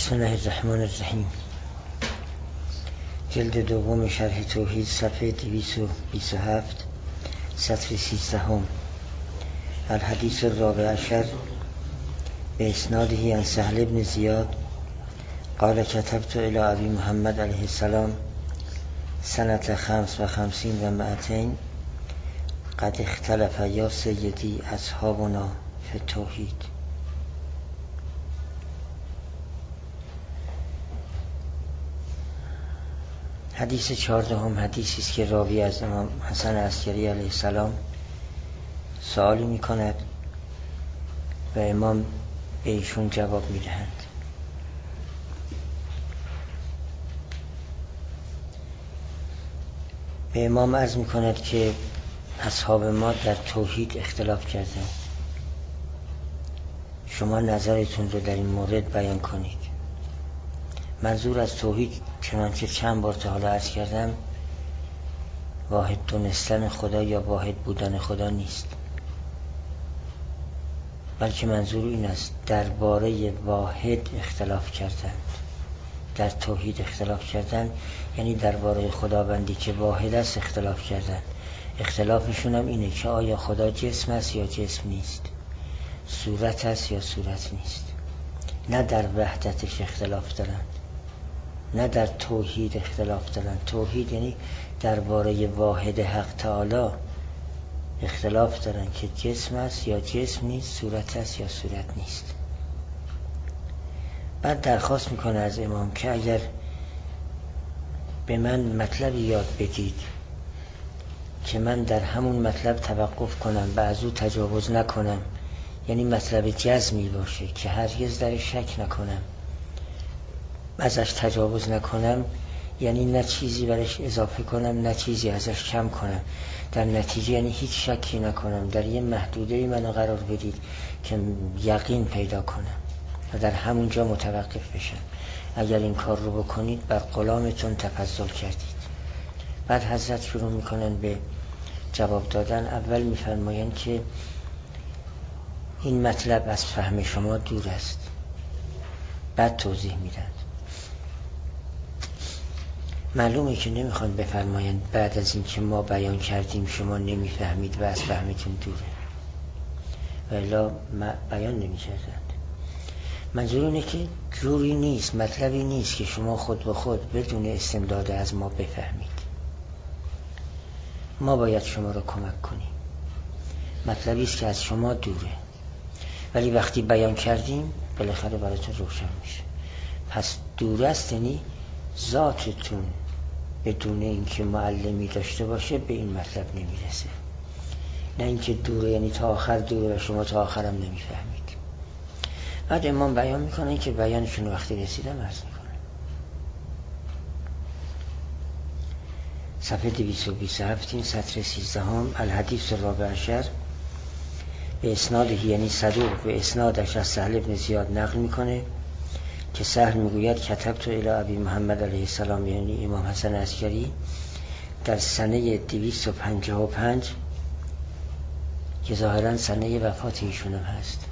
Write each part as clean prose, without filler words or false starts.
بسم الله الرحمن الرحیم. جلد دوم شرح توحید، صفحه 227، سطر 13. الحدیث الرابع عشر به اسناده عن سهل بن زیاد قال كتبت الى ابي محمد علیه السلام سنة 55 و 200 قد اختلف یا سیدی اصحابنا فی التوحید. حدیث 14 حدیثی است که راوی از امام حسن عسکری علیه السلام سوالی می کند و امام به ایشون جواب می دهند. به امام عرض می کند که اصحاب ما در توحید اختلاف کردند، شما نظرتون رو در این مورد بیان کنید. منظور از توحید چنانچه چند بار تا حالا عرض کردم واحد دونستن خدا یا واحد بودن خدا نیست، بلکه منظور این است درباره واحد اختلاف کردن. در توحید اختلاف کردن یعنی درباره خداوندی که واحد است اختلاف کردن. اختلافشون هم اینه که آیا خدا جسم است یا جسم نیست، صورت است یا صورت نیست. نه در وحدتش اختلاف دارند، نه در توحید اختلاف دارن. توحید یعنی درباره واحد حق تعالی اختلاف دارن که جسم است یا جسم نیست، صورت است یا صورت نیست. بعد درخواست میکنه از امام که اگر به من مطلبی یاد بدید که من در همون مطلب توقف کنم و از او تجاوز نکنم، یعنی مطلب جزمی باشه که هرگز در شک نکنم، ازش تجاوز نکنم، یعنی نه چیزی برش اضافه کنم نه چیزی ازش کم کنم، در نتیجه یعنی هیچ شکی نکنم، در یه محدوده منو قرار بدید که یقین پیدا کنم و در همونجا متوقف بشم. اگر این کار رو بکنید بر غلامتون تفضل کردید. بعد حضرت شروع میکنن به جواب دادن. اول میفرمایند که این مطلب از فهم شما دور است. بعد توضیح میدن. معلومه که نمیخوان بفرمایند بعد از این که ما بیان کردیم شما نمیفهمید و از فهمتون دوره، و الا بیان نمیکردند. منظور اینه که جوری نیست، مطلبی نیست که شما خود به خود بدون استمداد از ما بفهمید. ما باید شما رو کمک کنیم. مطلبی است که از شما دوره، ولی وقتی بیان کردیم بالاخره براتون روشن میشه. پس دور است یعنی ذاتتون بدون اینکه معلمی داشته باشه به این مطلب نمیرسه. نه اینکه دوره یعنی تا آخر دوره و شما تا آخرم نمیفهمید. بعد امام بیان میکنن که بیانشون وقتی رسیدم عرض میکنن. صفحه 227 سطر 13 الحدیث الرابع عشر به اسناده یعنی صدوق به اسنادش از سهل بن زیاد نقل میکنه که سهل میگوید کتبت الی ابی محمد علیه السلام، یعنی امام حسن عسکری، در سنه 255 که ظاهرا سنه وفات ایشون هم هست،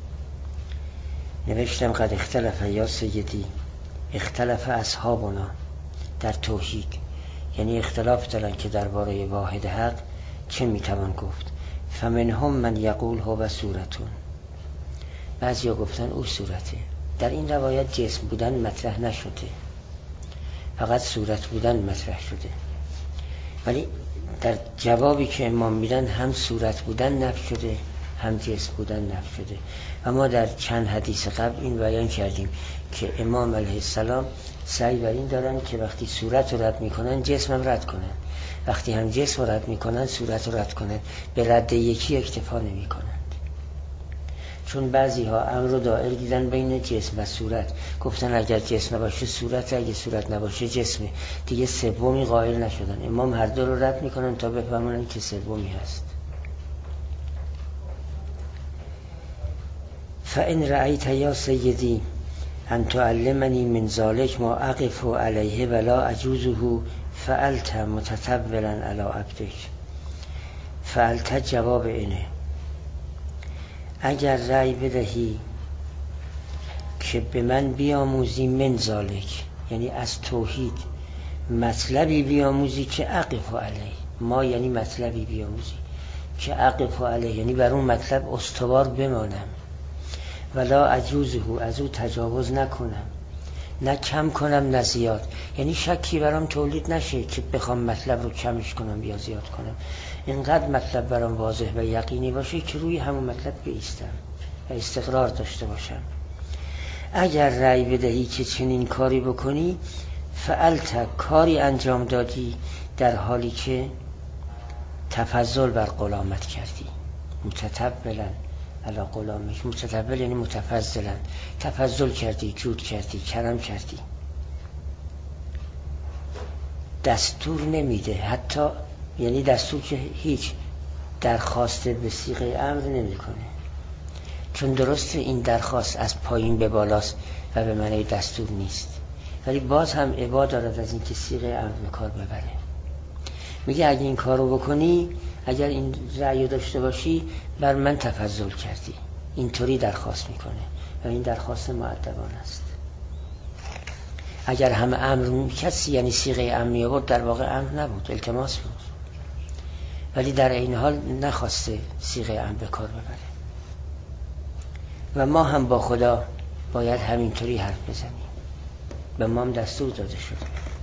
نوشتم قد اختلف یا سیدی اختلف اصحابنا در توحید، یعنی اختلاف دارن که درباره واحد حق چه میتوان گفت. فمنهم من یقول هو صورتون، بعضیا گفتن او صورته. در این روایت جسم بودن مطرح نشده، فقط صورت بودن مطرح شده، ولی در جوابی که امام میدن هم صورت بودن نفی شده هم جسم بودن نفی شده. و ما در چند حدیث قبل این بیان کردیم که امام علیه السلام سعی بر این دارن که وقتی صورت رو رد میکنن جسم هم رد کنن، وقتی هم جسم رو رد میکنن صورت رو رد کنن، به رد یکی اکتفا نمی کنن. چون بعضی ها امر و دائر دیدن بین جسم و صورت، گفتن اگر جسم نباشه صورت، اگر صورت نباشه جسمه، دیگه سومی قائل نشدن. امام هر دو رو رد میکنن تا بفهمونن که سومی هست. فإن رأيت یا سیدی ان تعلمنی من ذلك ما اقف علیه ولا اجوزه فعلت متطولا علی عبدک. فعلت جواب اینه، اگر رأی بدهی که به من بیاموزی من ذالک، یعنی از توحید مطلبی بیاموزی که اقف علیه. ما یعنی مطلبی بیاموزی که اقف علیه، یعنی بر اون مطلب استوار بمانم. ولا اجوزه، از او تجاوز نکنم، نه کم کنم نه زیاد. یعنی شکی برام تولید نشه که بخوام مطلب رو کمش کنم یا زیاد کنم. اینقدر مطلب برام واضح و یقینی باشه که روی همون مطلب بایستم و استقرار داشته باشم. اگر رأی بدهی که چنین کاری بکنی، فعلت، کاری انجام دادی در حالی که تفضل بر غلامت کردی. متتبلا علی غلامش، متتبل یعنی متفضلا، تفضل کردی، جود کردی، کرم کردی. دستور نمیده، حتی یعنی دستور که هیچ درخواست به صیغه امر نمیکنه، چون درسته این درخواست از پایین به بالاست و به معنی دستور نیست، ولی باز هم ابا دارد از این که صیغه امر به کار ببره. میگه اگه این کارو بکنی، اگر این رأی داشته باشی، بر من تفضل کردی. اینطوری درخواست میکنه و این درخواست مؤدبانه است. اگر هم امر کسی یعنی صیغه امر می آورد، در واقع امر نبود، التماس بود، ولی در این حال نخواسته صیغه امر به کار ببره. و ما هم با خدا باید همینطوری حرف بزنیم، به ما هم دستور داده شد.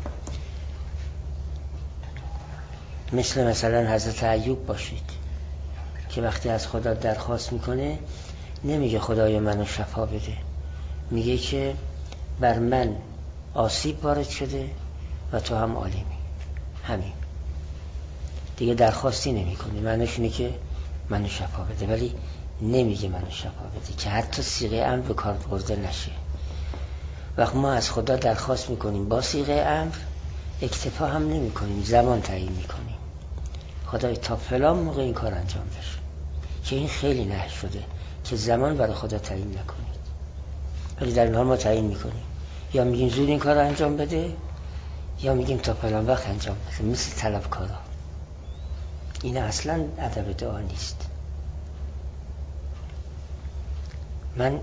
مثلا حضرت ایوب باشید که وقتی از خدا درخواست میکنه، نمیگه خدای منو شفا بده، میگه که بر من آسیب وارد شده و تو هم عالمی. همین دیگه، درخواستی نمیکنه، معنیش اینه که منو شفا بده، ولی نمیگه منو شفا بده که حتی صیغه امر به کار برده نشه. وقت ما از خدا درخواست میکنیم با صیغه امر، اکتفا هم نمی کنیم، زمان تعیین میکنیم. خدای تا فلان موقع این کار انجام بشه، که این خیلی نهی شده که زمان برای خدا تعیین نکنید، ولی در این حال ما تعیین میکنیم، یا میگیم زود این کار انجام بده، یا میگیم تا فلان وقت انجام بده، مثل طلبکارا. این اصلا ادب دعا نیست. من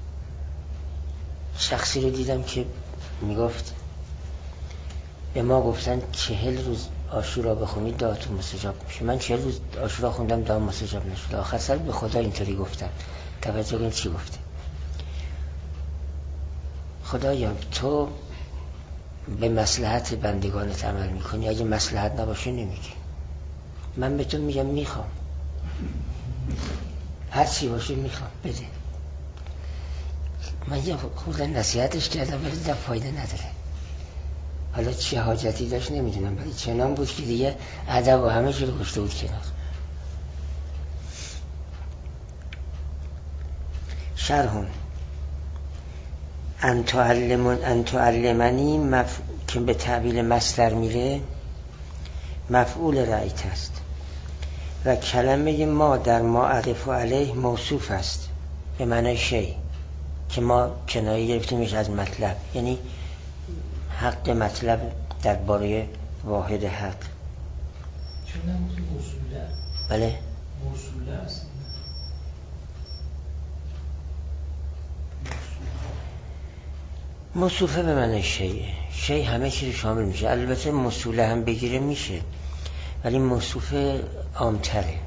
شخصی رو دیدم که میگفت به ما گفتن 40 روز عاشورا بخونید دعاتون مستجاب میشه. من 40 روز عاشورا خوندم، دعا مستجاب نشد. آخر سر به خدا اینطوری گفتم. توجه کنید چی گفته. خدایا تو به مصلحت بندگانت عمل میکنی، اگه مصلحت نباشه نمیگی. من به تو میگم میخوام، هر چی باشه میخوام، بده. من یه خورده نصیحتش کردم ولی دیدم فایده نداره. حالا چه حاجتی داشت نمیدونم، ولی چنان بود که دیگه ادب و همه چی رو گشته بود کنار. شرحون ان تعلمنی که به تعبیل مصدر میره، مفعول رأیت است و کلمه ما در ما عرف علیه موصوف است به معنی شی، که ما کنایه گرفتیمش از مطلب، یعنی حق مطلب درباره واحد حق. چون نموزی موصوله؟ بله موصوله است. موصوفه به معنی شیء، شی همه چی رو شامل میشه. البته موصوله هم بگیره میشه، ولی موصوفه عامتره.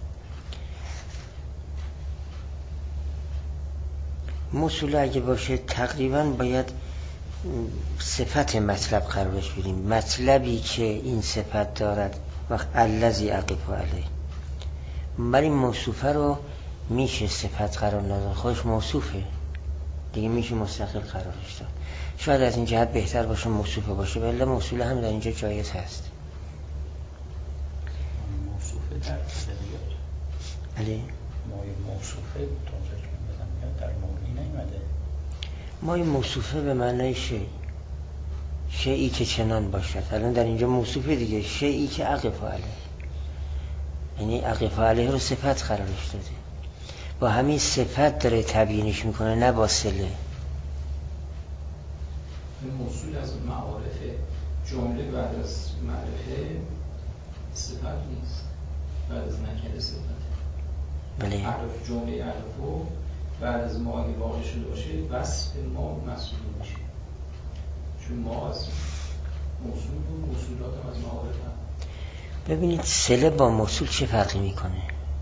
موصوله اگه باشه تقریبا باید صفت مطلب قرارش بدیم، مطلبی که این صفت دارد وقت الذی عقف علیه. ولی موصوفه رو میشه صفت قرار نداد، خودش موصوفه دیگه، میشه مستقل قرارش داد. شاید از این جهت بهتر باشه موصوفه باشه، ولی موصوله هم در اینجا جایز هست. موصوفه در ادبیات، بله مای موصوفه تازه بدم در مورنی نیمده. مای موصوفه به معنی شی، شیئی که چنان باشد. الان در اینجا موصوفه دیگه، شیئی که عقف علیه، یعنی عقف علیه رو صفت قرارش داده، با همین صفت داره تبیینش میکنه، نه با صله. این موصول از معارف جمله بعد از معرفه صفت نیست، بعد از نکره صفت. بله عرف جمله عرفو بعد از ما اگه واقع شده باشه وصف ما مسئول میشه، چون ما از موصول بود، موصولات هم از معارف هم. ببینید صله با موصول چه فرقی میکنه؟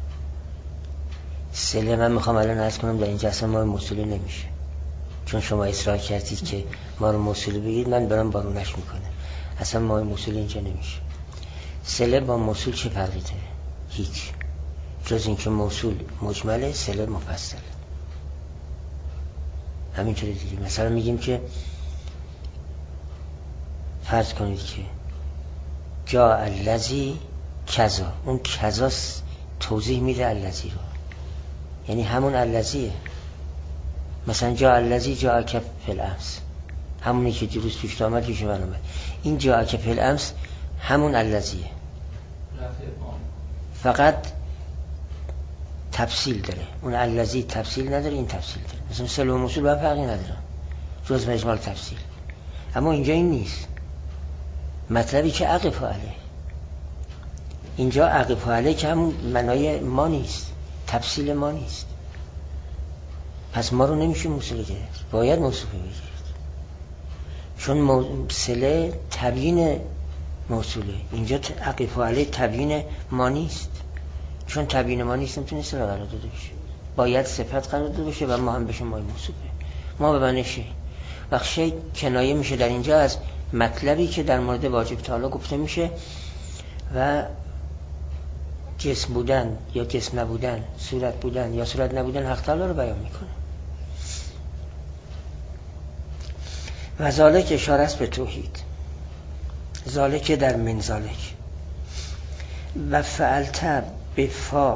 صله من میخوام الان عرض کنم در اینجا اصلا ما موصولی نمیشه، چون شما اصرار کردید که ما رو موصولی بگید، من برام بارونش میکنه، اصلا ما موصول اینجا نمیشه. صله با موصول چه فرقی داره؟ هیچ، جز اینکه موصول مجمله، صله مفصل. همینطوری دیگه. مثلا میگیم که فرض کنید که جا الذی کذا، اون کذا توضیح میده الذی رو، یعنی همون الذیه. مثلا جا الذی جا فی الامس، همونی که دیروز پیش آمد پیش من آمد. این جا فی الامس همون الذیه، فقط تفصیل داره. اون الذی تفصیل نداره، این تفصیل داره. مثلا صله و موصول با فرقی نداره، جز اجمال تفصیل. اما اینجا این نیست. مطلبی که عقف علیه، اینجا عقف علیه که همون معنای ما نیست، تفصیل ما نیست. پس ما رو نمیشه موصول گرفت، باید موصول بگیرید، چون صله تبیین موصوله. اینجا عقف علیه تبیین ما نیست، چون تبیین ما نیست نمیتونه صله قرار داده بشه، باید صفت قرار داده بشه و ما هم بشه مای موصوله. ما به معنی شی، وقت شی کنایه میشه در اینجا از مطلبی که در مورد واجب تعالی گفته میشه و جسم بودن یا جسم نبودن، صورت بودن یا صورت نبودن حق تعالی رو بیان میکنه. و ذالک اشاره است به توحید، ذالک در من ذالک. و فعلت به فا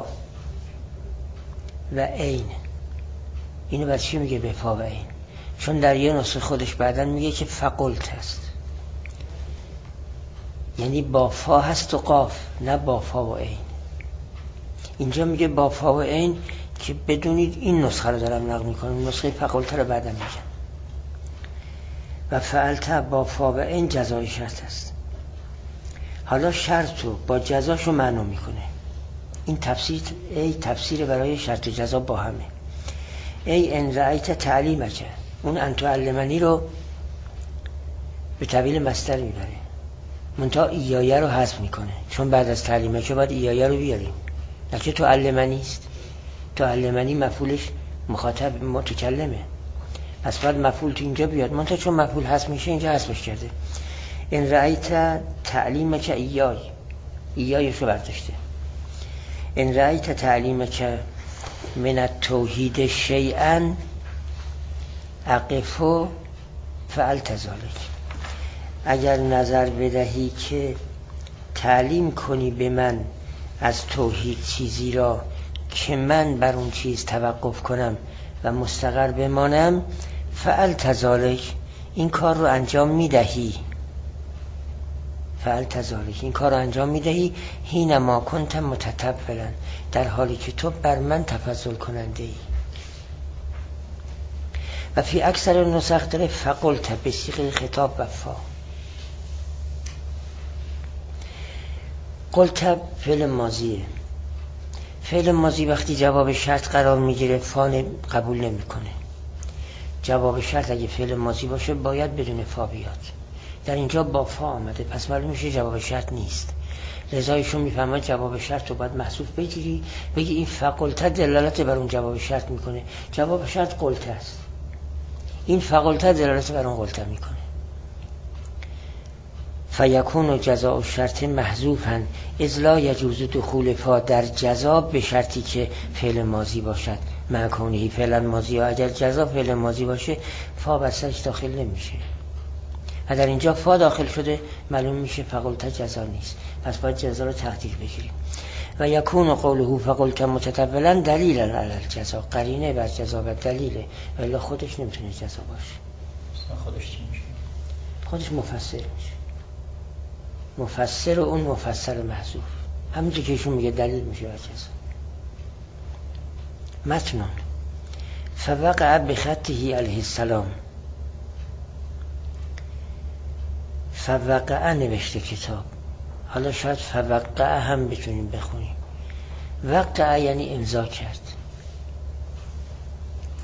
و عین، اینو بعد چی میگه به فا و عین؟ چون در یه نسخه خودش بعداً میگه که فقلت هست، یعنی با فا هست و قاف، نه با فا و عین. اینجا میگه با فا و عین که بدونید این نسخه رو دارم نقل میکنم، نسخه فقلت رو بعداً میگم. و فعلت با فا و عین جزای شرط است. حالا شرط رو با جزاشو معنی میکنه. این تفسیر برای شرط و جزا با همه. ای ان رأیت تعلیمک، اون ان تعلمنی رو به تعبیل مصدر میبره، منتها ایایه رو حذف میکنه، چون بعد از تعلیمک باید ایایه رو بیاریم، نکه تعلمنی است. تعلمنی مفعولش مخاطب متکلمه، پس باید مفعول تو اینجا بیاد، منتها چون مفعول حذف میشه اینجا حذفش کرده. ان رأیت تعلیمک ایایش رو برداشته. ان رأیت تعلیمک من التوحید شیئا اقفو فعلت ذلک، اگر نظر بدهی که تعلیم کنی به من از توحید چیزی را که من بر اون چیز توقف کنم و مستقر بمانم، فعلت ذلک، این کار رو انجام میدهی. فعلت ذلک، این کار رو انجام میدهی. حینما کنت متطفلا، در حالی که تو بر من تفضل کننده ای. و فی اکثر نسخ داره فقلت به صیغه خطاب و فا. قلت فعل ماضیه. فعل ماضی وقتی جواب شرط قرار میگیره فا قبول نمیکنه. جواب شرط اگه فعل ماضی باشه باید بدون فا بیاد. در اینجا با فا آمده، پس معلوم میشه جواب شرط نیست. لذا ایشون میفهمه جواب شرط رو باید محذوف بگیری، بگی این فقلت دلالت بر اون جواب شرط میکنه. جواب شرط قلت است، این فقلت دلالت بر اون قلت میکنه. فیکون جزاء الشرط محذوفا اذ لا یجوز دخول فا در جزا به شرطی که فعل ماضی باشد. مع کونه فعل ماضی، اگر جزا فعل ماضی باشه فا بسش داخل نمیشه و در اینجا فا داخل شده، معلوم میشه فقلت جزا نیست، پس باید جزا رو تقدیر بگیریم. و یکون قوله فقلت متطولا دلیلا علی الجزا، قرینه بر جزا و دلیله، ولی خودش نمیتونه جزا باشه. خودش چی میشه؟ خودش مفسر میشه، مفسر و اون مفسر محذوف، همینجور که ایشون میگه دلیل میشه بر جزا. متنون فوقع بخطه علیه السلام، فوقع نوشته کتاب، حالا شاید فوقع هم بتونیم بخونیم. وقع یعنی امضا کرد،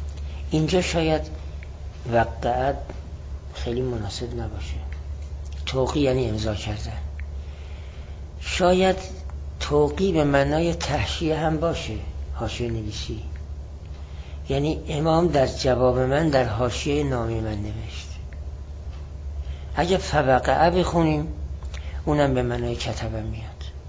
اینجا شاید وقعت خیلی مناسب نباشه. توقی یعنی امضا کردن. شاید توقی به معنای تحشیه هم باشه، حاشیه نویسی. یعنی امام در جواب من در حاشیه نامه من نوشت. اگه فوقعه بخونیم اونم به معنای کتبه میاد.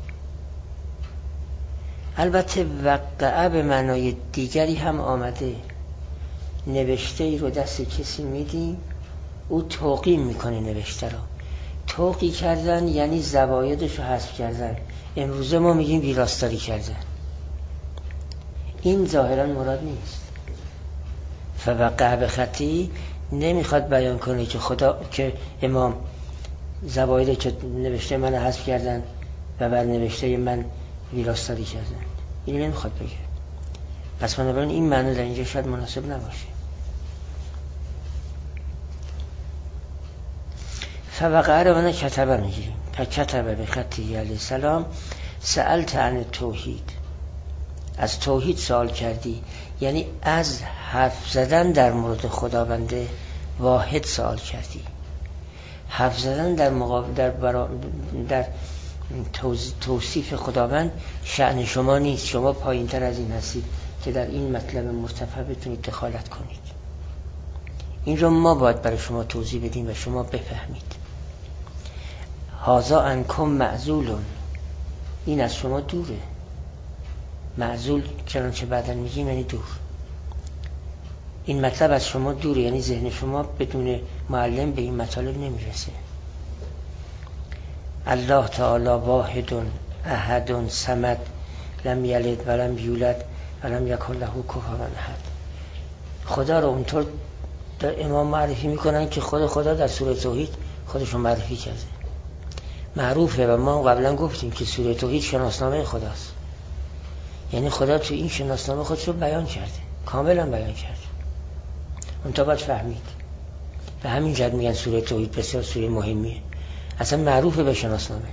البته وقعه به معنای دیگری هم آمده. نوشته ای رو دست کسی میدیم، او توقی میکنه نوشته رو. توقی کردن یعنی زوایدش رو حذف کردن. امروزه ما میگیم ویراستاری کردن. این ظاهرا مراد نیست. فوقع به خطی نمیخواد بیان کنه که خدا که امام زواید که نوشته من حذف کردن و بر نوشته من ویراستاری کردن. این نمیخواد بگه. پس بنابراین این معنی در اینجا شاید مناسب نباشه. فوقع رو من کتبه میگیریم. کتبه به خطی علیه السلام سألت عن توحید، از توحید سوال کردی، یعنی از حرف زدن در مورد خداوند واحد سوال کردی. حرف زدن در توصیف خداوند شأن شما نیست. شما پایین تر از این هستید که در این مطلب مرتفع بتونید دخالت کنید. این رو ما باید برای شما توضیح بدیم و شما بفهمید. هذا عنکم معزولون، این از شما دوره. معزول چنانچه بعداً میگیم یعنی دور. این مطلب از شما دوره، یعنی ذهن شما بدون معلم به این مطالب نمیرسه. الله تعالی واحد احد صمد لم یلد ولم یولد ولم یکن له کفوا احد. خدا رو اونطور در امام معرفی میکنن که خدا در سوره توحید خودشون معرفی کرده. معروفه و ما قبلا گفتیم که سوره توحید شناسنامه خداست. یعنی خدا تو این شناسنامه خودش رو بیان کرده، کاملا بیان کرده. اون تا باید فهمید. به همین جد میگن سوره توحید بسیار سوره مهمیه. اصلا معروفه به شناسنامه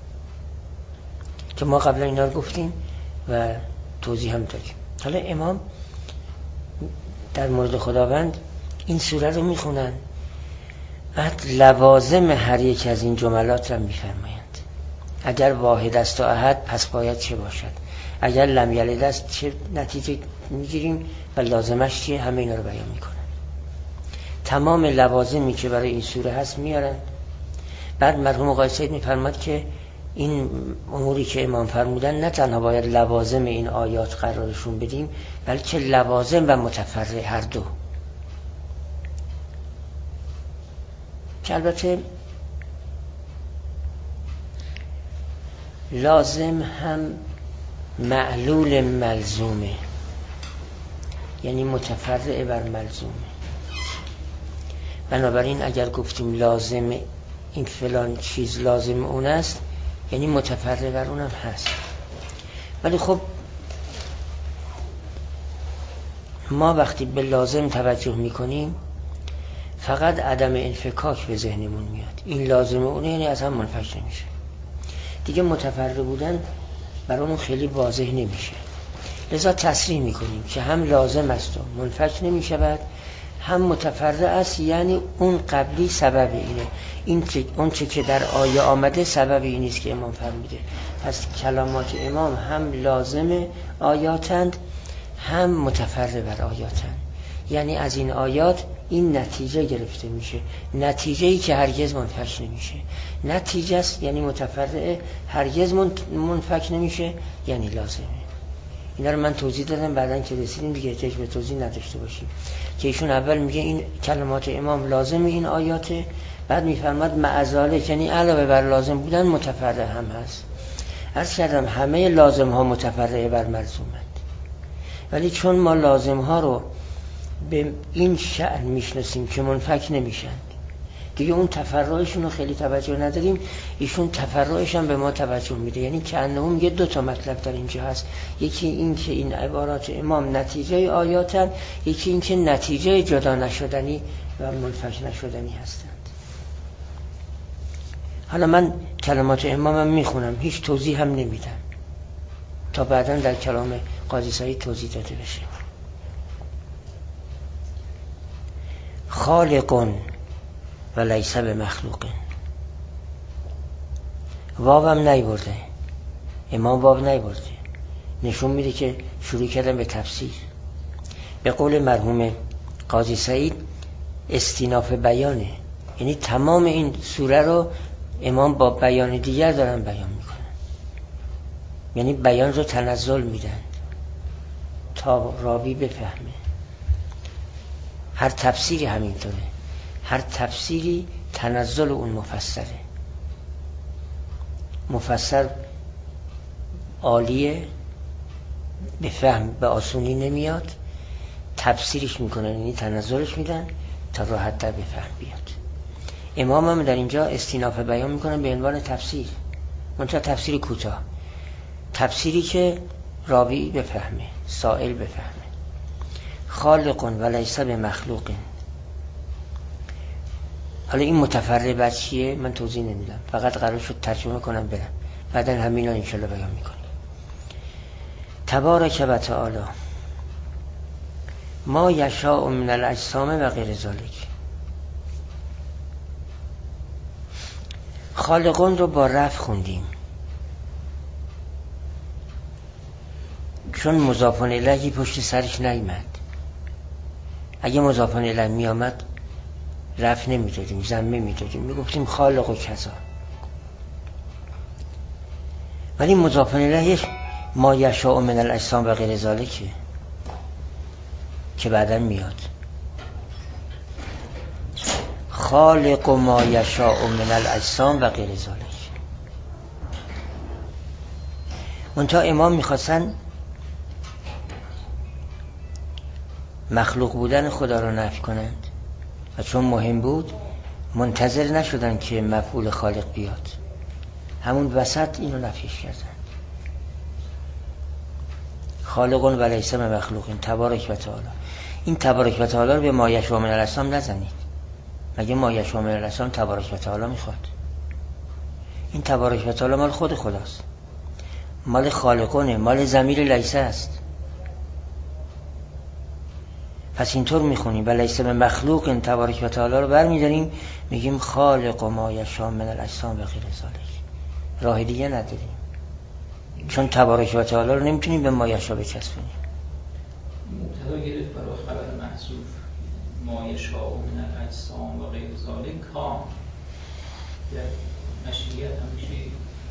که ما قبلا اینا رو گفتیم و توضیح هم دادیم. حالا امام در مورد خداوند این سوره رو میخونن، بعد لوازم هر یک از این جملات را میفرمایند. اگر واحد است و احد پس باید چه باشد؟ اگر لم یلد است چه نتیجه میگیریم و لازمش چیه؟ همه اینا رو بیان میکنن. تمام لوازمی که برای این سوره هست میارن. بعد مرحوم آقای سید میفرماد که این اموری که امام فرمودن نه تنها باید لوازم این آیات قرارشون بدیم، بلکه لوازم و متفرع هر دو. که البته لازم هم معلول ملزومه، یعنی متفرع بر ملزومه. بنابراین اگر گفتیم لازم این فلان چیز لازم اون است، یعنی متفرع بر اونم هست. ولی خب ما وقتی به لازم توجه میکنیم فقط عدم انفکاک به ذهنمون میاد. این لازم اونه، یعنی از هم منفک نمیشه. دیگه متفرع بودن برامون خیلی واضح نمیشه. لذا تصریح میکنیم که هم لازم است و منفک نمیشود، هم متفرع است، یعنی اون قبلی سبب اینه. اون چه که در آیه آمده سبب این است که امام فرموده. پس کلامات امام هم لازم آیاتند هم متفرع بر آیاتند. یعنی از این آیات این نتیجه گرفته میشه، نتیجه‌ای که هرگز منفک نمیشه. نتیجه است یعنی متفرع، هرگز منفک نمیشه یعنی لازمه. اینا رو من توضیح دادم، بعدن که رسیدیم دیگه احتیاج به توضیح نداشته باشیم. که ایشون اول میگه این کلمات امام لازم این آیاته، بعد میفرماد معذالک یعنی علاوه بر لازم بودن متفرع هم هست. عرض کردم همه لازم ها متفرع بر ملزومند، ولی چون ما لازم ها رو به این شأن میشناسیم که منفک نمیشن، دیگه اون تفرعشون رو خیلی توجه نداریم، ایشون تفرعش هم به ما توجه میده. یعنی که انه میگه دو تا مطلب در اینجا هست، یکی این که این عبارات امام نتیجه آیاتن، یکی این که نتیجه جدا نشدنی و منفک نشدنی هستند. حالا من کلمات امامم میخونم، هیچ توضیح هم نمیدم تا بعداً در کلام قاضی سعید توضیح داده بشه. خالق و لیس بمخلوق. واوم نیورده، امام واو نیورده، نشون میده که شروع کردن به تفسیر. به قول مرحوم قاضی سعید استیناف بیانه، یعنی تمام این سوره رو امام با بیان دیگر دارن بیان میکنن، یعنی بیان رو تنزل میدن تا راوی بفهمه. هر تفسیری همینطوره، هر تفسیری تنزل اون مفسره. مفسر عالیه، به فهم به آسونی نمیاد، تفسیرش میکنن، یعنی تنزلش میدن تا راحت در به فهم بیاد. امام هم در اینجا استیناف بیان میکنن به عنوان تفسیر، منتها تفسیر کوتاه، تفسیری که راوی بفهمه، سائل بفهمه. خالق و لیس بمخلوق. حالا این متفرع چیه من توضیح نمیدم، فقط قرار شد ترجمه کنم برم، بعدا همینا انشالله بیان میکنیم. تبارک و تعالی ما یشاء من الاجسام و غیر ذالک. خالقون رو با رفع خوندیم چون مضاف الیهی پشت سرش نیامد. اگه مضاف الیه می آمد رفع نمیدادیم، ضمه میدادیم، میگفتیم خالق و کذا. ولی مضاف الیهش ما یشاء من الاجسام و غیر ذالک که بعداً میاد. خالق ما یشاء من الاجسام و غیر ذالک. منتها امام میخواستن مخلوق بودن خدا رو نفی کنند و چون مهم بود منتظر نشدن که مفعول خالق بیاد، همون وسط اینو نفیش کردن. خالقون و لیس بمخلوقین تبارک و تعالی. این تبارک و تعالی رو به ما یشاء من الاجسام نزنید. مگه ما یشاء من الاجسام تبارک و تعالی میخواد؟ این تبارک و تعالی مال خود خداست، مال خالقونه، مال ضمیر لیس است. پس اینطور میخونیم و لیس بمخلوق این تبارک و تعالی رو برمیداریم میگیم خالق و ما یشاء من الاجسام و غیر ذالک. راه دیگه نداریم، چون تبارک و تعالی رو نمیتونیم به ما یشاء بچسبونیم. مبتدا گرفت برای خبر محذوف ما یشاء من الاجسام و غیر ذالک کام. در مشیت همیشه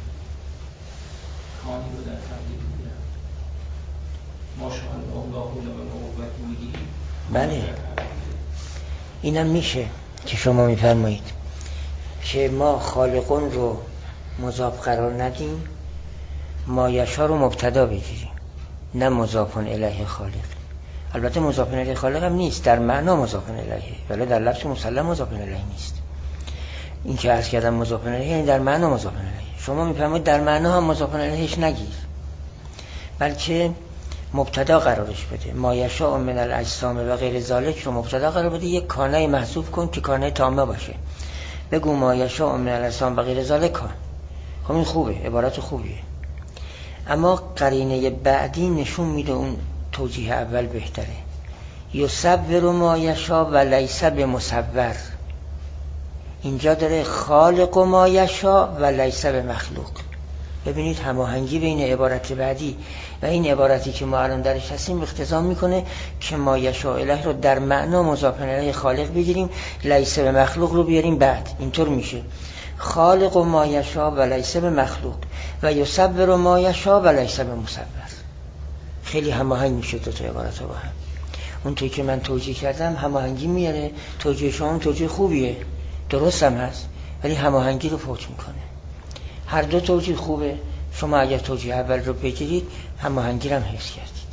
کانی رو در تبدیل میگیرن. ما شاء الله و قوت میگی. بله اینم میشه که شما میفرمایید که ما خالقون رو مضاف قرار ندیم، ما یشا رو مبتدا بگیریم، نه مضاف الیه خالق. البته مضاف الیه خالق هم نیست، در معنا مضاف الیه، ولی در لفظ مسلم مضاف الیه نیست. این که عرض کردم مضاف الیه یعنی در معنا مضاف الیه. شما میفرمایید در معنا هم مضاف الیهش نگیر، بلکه مبتدا قرارش بده. ما یشاء من الاجسام و غیر ذالک رو مبتدا قرار بده، یک کانه محذوف کن که کانه تامه باشه، بگو ما یشاء من الاجسام و غیر ذالک کن. خب این خوبه، عبارت خوبیه، اما قرینه بعدی نشون میده اون توجیه اول بهتره. یصور ما یشاء و لیس بمصور. اینجا داره خالق ما یشاء و لیس بمخلوق. ببینید هماهنگی بین عبارت بعدی و این عبارتی که ما الان درش هستیم اقتضا میکنه که ما یشاء الیه رو در معنا مضاف الیه خالق بگیریم، لیس بمخلوق رو بیاریم بعد. اینطور میشه خالق ما یشاء و لیس بمخلوق و یصور ما یشاء و لیس بمصور. خیلی هماهنگ میشه دو تا عبارت با هم. اون توی که من توجیه کردم هماهنگی میاره، توجیه شما توجیه خوبیه، درست هم هست، ولی هماهنگی رو فوت میکنه. هر دو توجیه خوبه، شما اگر توجیه اول رو بگیرید هماهنگی رو هم حفظ کردید.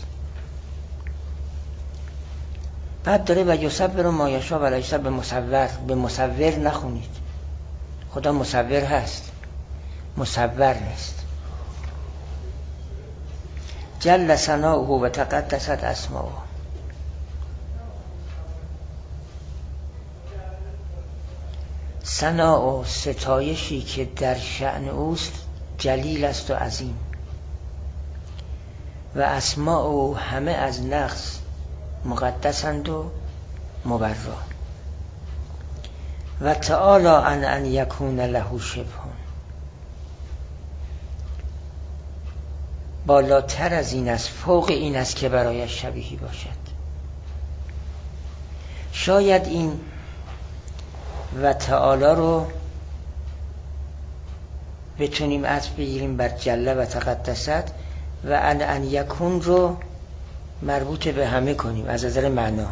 بعد داره و یصور ما یشاء و لیس بمصور. به مصور نخونید، خدا مصور هست، مصور نیست. جل ثناؤه و تقدست اسماؤه. ثنا و ستایشی که در شأن اوست جلیل است و عظیم، و اسماء او همه از نقص مقدسند و مبرا. و تعالی عن ان یکون له شبه، بالاتر از این است، فوق این است که برایش شبیهی باشد. شاید این و تعالی رو بتونیم عطف بگیریم بر جل و تقدست و ان یکون رو مربوط به همه کنیم از نظر معنا.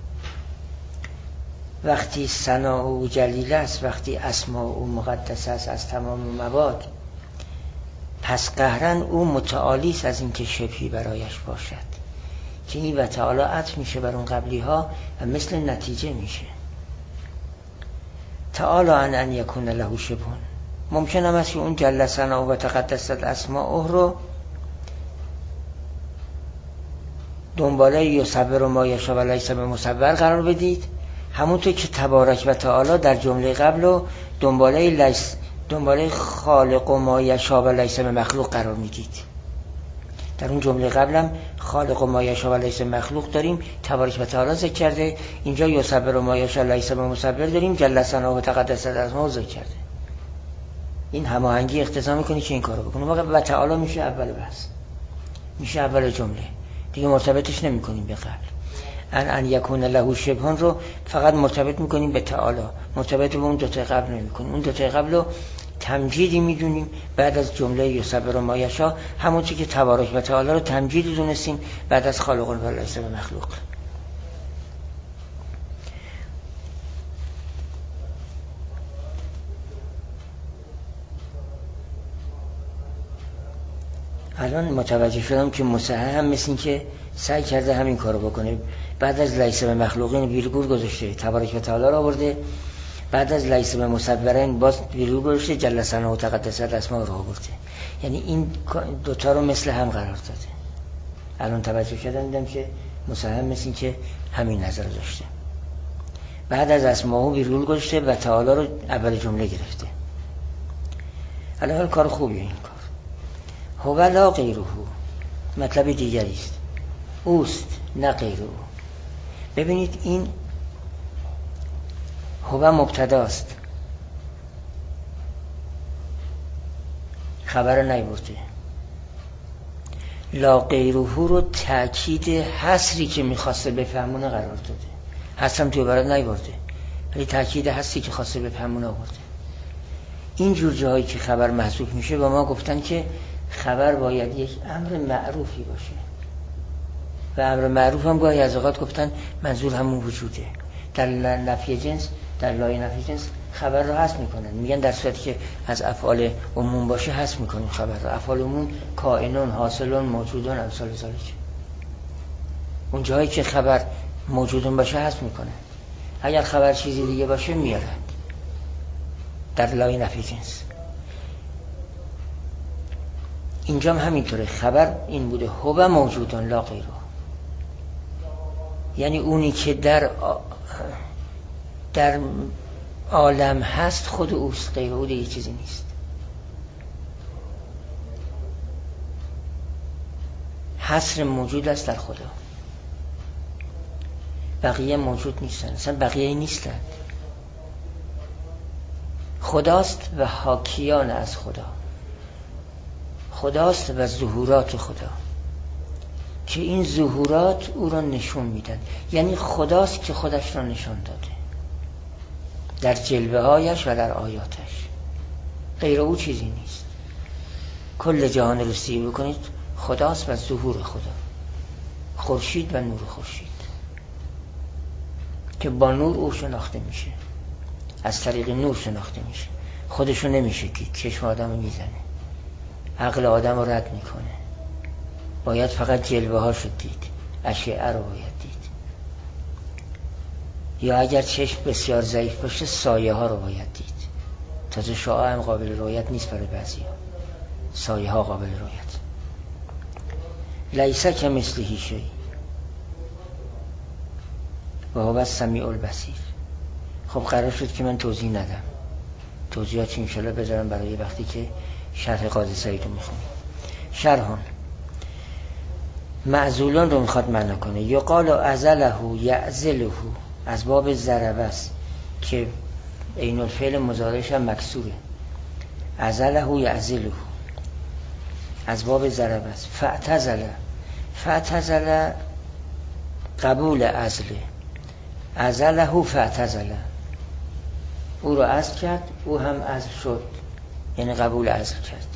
وقتی ثنا او جلیل است، وقتی اسماء او مقدس است از تمام مواد، پس قهرن او متعالی است از اینکه شبهی برایش باشد، که این و تعالی عطف میشه بر اون قبلی ها و مثل نتیجه میشه. تعالی عن ان یکون له شبه، ممکن است که اون جل ثنا و تقدست اسماء رو دنباله یصبر و ما یشاء و لیس بمصبر قرار بدید، همونطور که تبارک و تعالی در جمله قبل رو دنباله خالق و ما یشاء و لیس بمخلوق قرار میدید. در اون جمله قبلم خالق و ما یشاء و لیس بمخلوق داریم، تبارک و تعالی ذکر کرده، اینجا یصبر و ما یشاء لیس بمصبر داریم، جل ثنا و تقدست اسماء ذکر کرده. این هماهنگی اقتضا میکنه که این کارو بکنیم. و تعالی میشه اول بحث، میشه اول جمله، دیگه مرتبطش نمیکنیم به قبل. ان یکون له شبه رو فقط مرتبط میکنیم به تعالی، مرتبط به اون دوتا قبل نمیکنیم. اون دوتا قبل رو تمجیدی میدونیم بعد از جمله یصبر و ما یشاء، همون چیزی که تبارک و تعالی رو تمجید دونستیم بعد از خالق و لیس بمخلوق. الان متوجه شدم که مصحح هم مثل این که سعی کرده همین کارو بکنه، بعد از لیس بمخلوقین ویرگول گذاشته تبارک و تعالی رو آورده، بعد از لیس بمصبرین باز ویرگول گذاشته جل ثنا و تقدست اسماء رو آورده. یعنی این دوتا رو مثل هم قرار داده. الان توجه کردم دیدم که مصحح مثل این که همین نظر داشته، بعد از اسماء ویرگول گذاشته و تعالی رو اول جمله گرفته. الان کار خوبیه این کار. هو لا غیره، مطلب دیگری است، اوست نه غیر او. ببینید این هو مبتداست، خبر نیورده. لا غیره رو تأکید حصری که میخواسته بفهمونه قرار داده. حصرم توی برات نیورده ولی تأکید حصری که خواسته بفهمونه آورده. این جور جاهایی که خبر محذوف میشه با ما گفتن که خبر باید یک امر معروفی باشه و امر معروف هم گاهی از اوقات گفتن منظور همون وجوده. در نفی جنس، در لای نفی جنس خبر رو حذف میکنن، میگن در صورتی که از افعال عموم باشه حذف میکنیم خبر رو. افعال عموم کائنون، حاصلون، موجودون، امثال ذالک. اون جایی که خبر موجودون باشه حذف میکنن، اگر خبر چیزی دیگه باشه میارن در لای نفی جنس. اینجا هم همینطوره، خبر این بوده هو موجودون لا غیره، یعنی اونی که در عالم هست خود اوست، غیر او دیگه چیزی نیست. حصر موجود است در خدا، بقیه موجود نیستن، اصلا بقیه نیستن. خداست و حاکیان از خدا، خداست و ظهورات خدا که این ظهورات او را نشون میدن. یعنی خداست که خودش را نشان داده در جلوه هایش و در آیاتش، غیر او چیزی نیست. کل جهان رو سیر بکنید خداست و ظهور خدا، خورشید و نور خورشید که با نور او شناخته میشه، از طریق نور شناخته میشه. خودشو نمیشه که چشم آدم رو میزنه، عقل آدم رو رد میکنه، باید فقط جلوه ها شد دید، اشعه رو باید دید. یا اگر چشم بسیار ضعیف باشه سایه ها رو باید دید. تازه شعاع هم قابل رویت نیست برای بعضی ها، سایه ها قابل رویت. لیسه که مثلهی شی و هو السمیع البصیر. خب قرار شد که من توضیح ندم، توضیحات انشالله بذارم برای وقتی که شرح قاضی سعید رو میخونیم. شرحان معزولان رو میخواد معنا کنه. یقال ازله یعزله، از باب ضربه است که عین الفعل مضارعش هم مکسوره. عزله یعزله از باب ضرب است. فاعتزل قبول عزله، عزله فاعتزله، او را عزل کرد او هم عزل شد، یعنی قبول عزل کرد.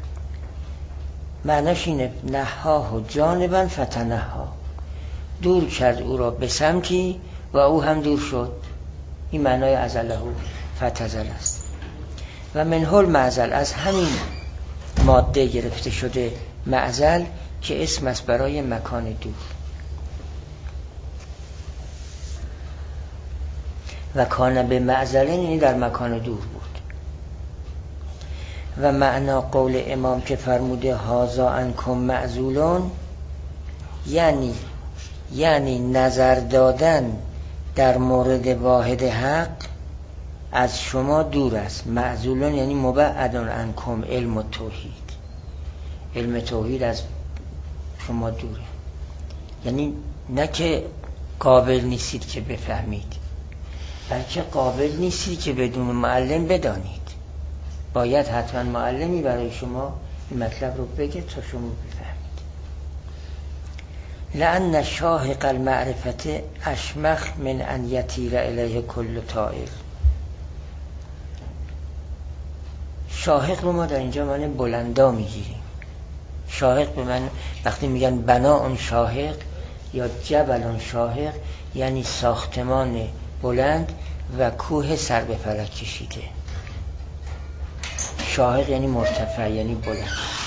معناش اینه نهاه جانبا فتنها، دور کرد او را به سمتی و او هم دور شد. این معنای عزله فاعتزل است. و منه المعزل، از همین ماده گرفته شده معزل که اسم است برای مکان دور. و کان به معزلین، یعنی در مکان دور بود. و معنا قول امام که فرموده هازا عنکم معزولون، یعنی نظر دادن در مورد واحد حق از شما دور است. معزولون یعنی مبعدون عنکم علم و توحید، علم توحید از شما دوره. یعنی نه که قابل نیستید که بفهمید، بلکه قابل نیستید که بدون معلم بدانید. باید حتما معلمی برای شما این مطلب رو بگه تا شما بفهمید. لأن شاهق المعرفت اشمخ من ان یطیر الیه کل طائر. شاهق رو ما در اینجا معنی بلندا میگیریم. شاهق به من وقتی میگن بناء شاهق یا جبل شاهق، یعنی ساختمان بلند و کوه سر به فلک کشیده. شاهق یعنی مرتفع، یعنی بلند.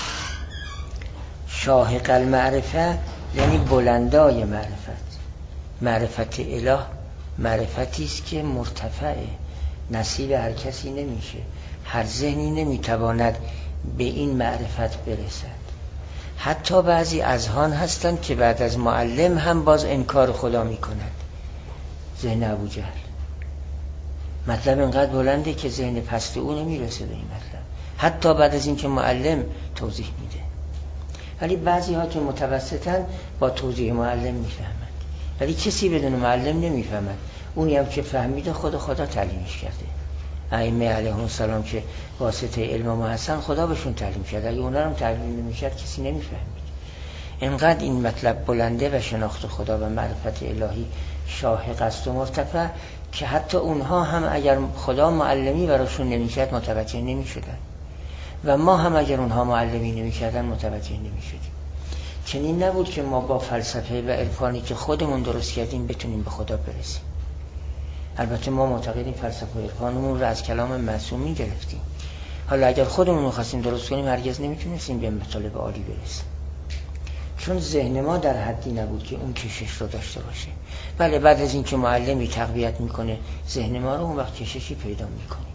شاهق المعرفه یعنی بلندای معرفت. معرفت اله معرفتی است که مرتفعه، نصیب هر کسی نمیشه. هر ذهنی نمیتواند به این معرفت برسد. حتی بعضی اذهان هستند که بعد از معلم هم باز انکار خدا میکنند. ذهن ابوجهل مطلب اینقدر بلنده که ذهن پست او نمیرسه به این مطلب، حتی بعد از این که معلم توضیح میده. ولی بعضی ها که متوسطن با توضیح معلم میفهمند، ولی کسی بدون معلم نمیفهمد. اونی هم که فهمیده خدا تعلیمش کرده. ائمه علیهم السلام که واسطه علم ما هستن خدا بهشون تعلیم کرده. اگه اونا رو تعلیم نمیکرد کسی نمیفهمید. اینقدر این مطلب بلنده و شناخت خدا و معرفت الهی شاهق است و مرتفع که حتی اونها هم اگر خدا معلمی براشون نمیکرد متوجه نمیشدن و ما هم اگر اونها معلمی نمیکردن متوجه نمیشدیم. چنین نبود که ما با فلسفه و عرفانی که خودمون درست کردیم بتونیم به خدا برسیم. البته ما معتقدیم فلسفه و عرفانمون رو از کلام معصومی گرفتیم. حالا اگر خودمون رو خواستیم درست کنیم هرگز نمیتونستیم به مطالب عالی برسیم، چون ذهن ما در حدی نبود که اون کشش رو داشته باشه. بله بعد از این که معلمی تقویت میکنه ذهن ما رو، اون وقت کششی پیدا میکنیم.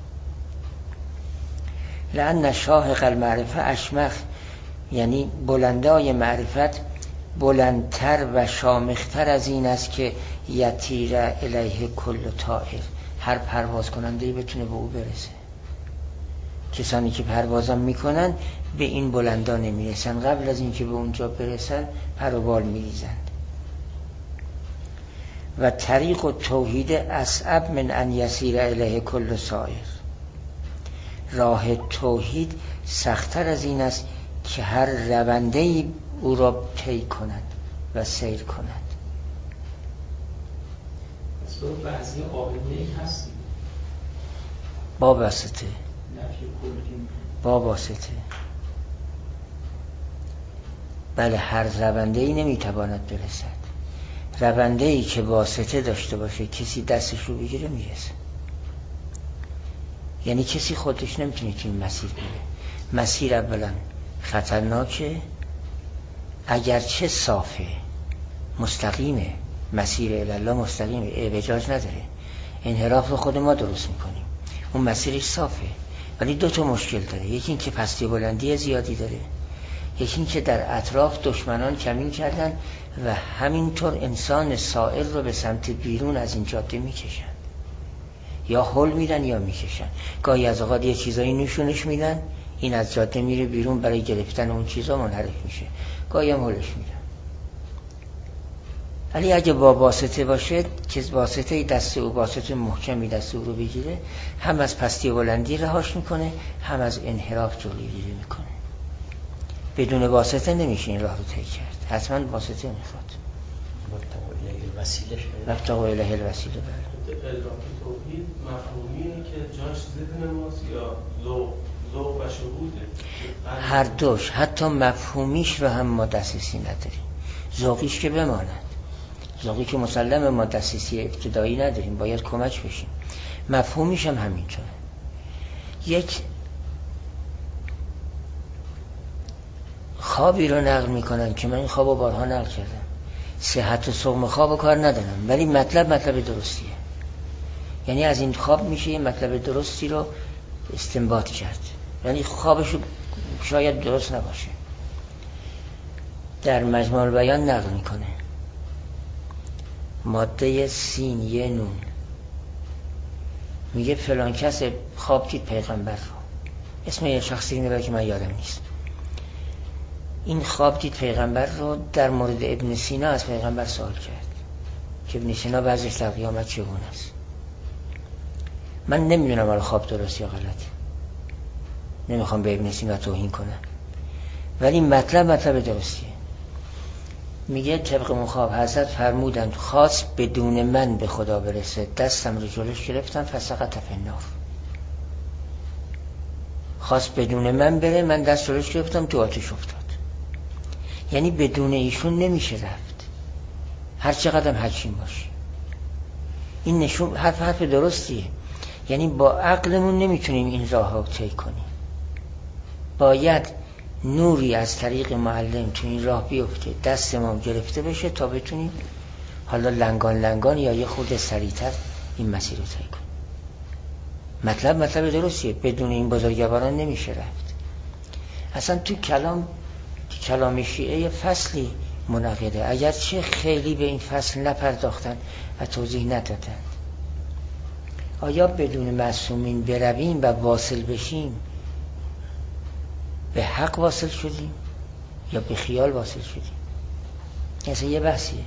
لأن شاهق المعرفه اشمخ، یعنی بلندای معرفت بلندتر و شامختر از این است که یطیر الیه کل طائر، هر پرواز کننده‌ای بتونه به او برسه. کسانی که پروازم میکنن به این بلندا نمیرسن، قبل از این که به اونجا برسن پر و بال میریزند. و طریق و توحید اصعب من ان یسیر الیه کل سائر، راه توحید سخت‌تر از این است که هر رونده‌ای او را طی کند و سیر کند. تو بعضی آیینه هستی با واسطه بله، هر رونده‌ای نمیتواند برسد. رونده‌ای که واسطه داشته باشه کسی دستش رو بگیره میرسه. یعنی کسی خودش نمیتونه که این مسیر بره. مسیر اولا خطرناکه، اگرچه صافه، مستقیمه. مسیر الله مستقیمه، اعوجاج نداره. انحراف رو خود ما درست میکنیم. اون مسیرش صافه، ولی دو تا مشکل داره. یکی این که پستی بلندی زیادی داره، یکی این که در اطراف دشمنان کمین کردن و همینطور انسان سائر رو به سمت بیرون از این جاده میکشن، یا هل میدن یا میکشن. گاهی از اوقات یه چیزایی نشونش میدن، این از جاده میره بیرون، برای گرفتن اون چیزا منحرف میشه. گاهی هم هلش میدن. ولی اگه با واسطه باشه که واسطه دست او، واسطه محکمی دست او رو بگیره، هم از پستی و بلندی رهاش میکنه، هم از انحراف جلوگیری میکنه. بدون واسطه نمیشه این راه رو طی کرد، حتما واسطه میخواد. وابتغوا الیه الوسیله. ادراک توحید مفهومیه که جاش ذهن ماست یا ذوق و شهوده؟ هر دوش. حتی مفهومیش رو هم ما دسترسی نداریم. ذوقیش که بماند، ذوقی که مسلم ما دسترسی ابتدایی نداریم، باید کمک بشیم. مفهومیش هم همینطوره. یک خوابی رو نقل میکنن که من این خواب رو بارها نقل کردم، صحت و سقم خواب و کار ندارم، ولی مطلب درستیه. یعنی از این خواب میشه یه مطلب درستی رو استنباط کرد، یعنی خوابش شاید درست نباشه. در مجموع البیان نقل میکنه، ماده سین یه نون، میگه فلان کس خواب دید پیغمبر رو، اسم یه شخصی نبره که من یادم نیست. این خواب دید پیغمبر رو در مورد ابن سینا از پیغمبر سوال کرد که ابن سینا وضعش در قیامت چگونه است. من نمیدونم حالا خواب درست یا غلط، نمیخوام به ابن سینا توهین کنم، ولی مطلب درستیه. میگه طبق اون خواب حضرت فرمودند خواست بدون من به خدا برسه، دستم رو جلوش گرفتم فسقط فی النار. خواست بدون من بره، من دست جلوش گرفتم تو آتش افتاد. یعنی بدون ایشون نمیشه رفت، هر چقدر حکیم باشه. این نشون حرف درستیه. یعنی با عقلمون نمیتونیم این راه رو طی کنیم، باید نوری از طریق معلم تو این راه بیفته، دست ما گرفته بشه تا بتونیم حالا لنگان یا یه خورده سریعتر این مسیر رو طی کنیم. مطلب درستیه، بدون این بزرگواران نمیشه رفت. اصلا تو کلام شیعه فصلی منعقده، اگرچه خیلی به این فصل نپرداختن و توضیح ندادن. آیا بدون معصومین برویم و واصل بشیم به حق واصل شدیم یا به خیال واصل شدیم؟ اصلا یه بحثیه.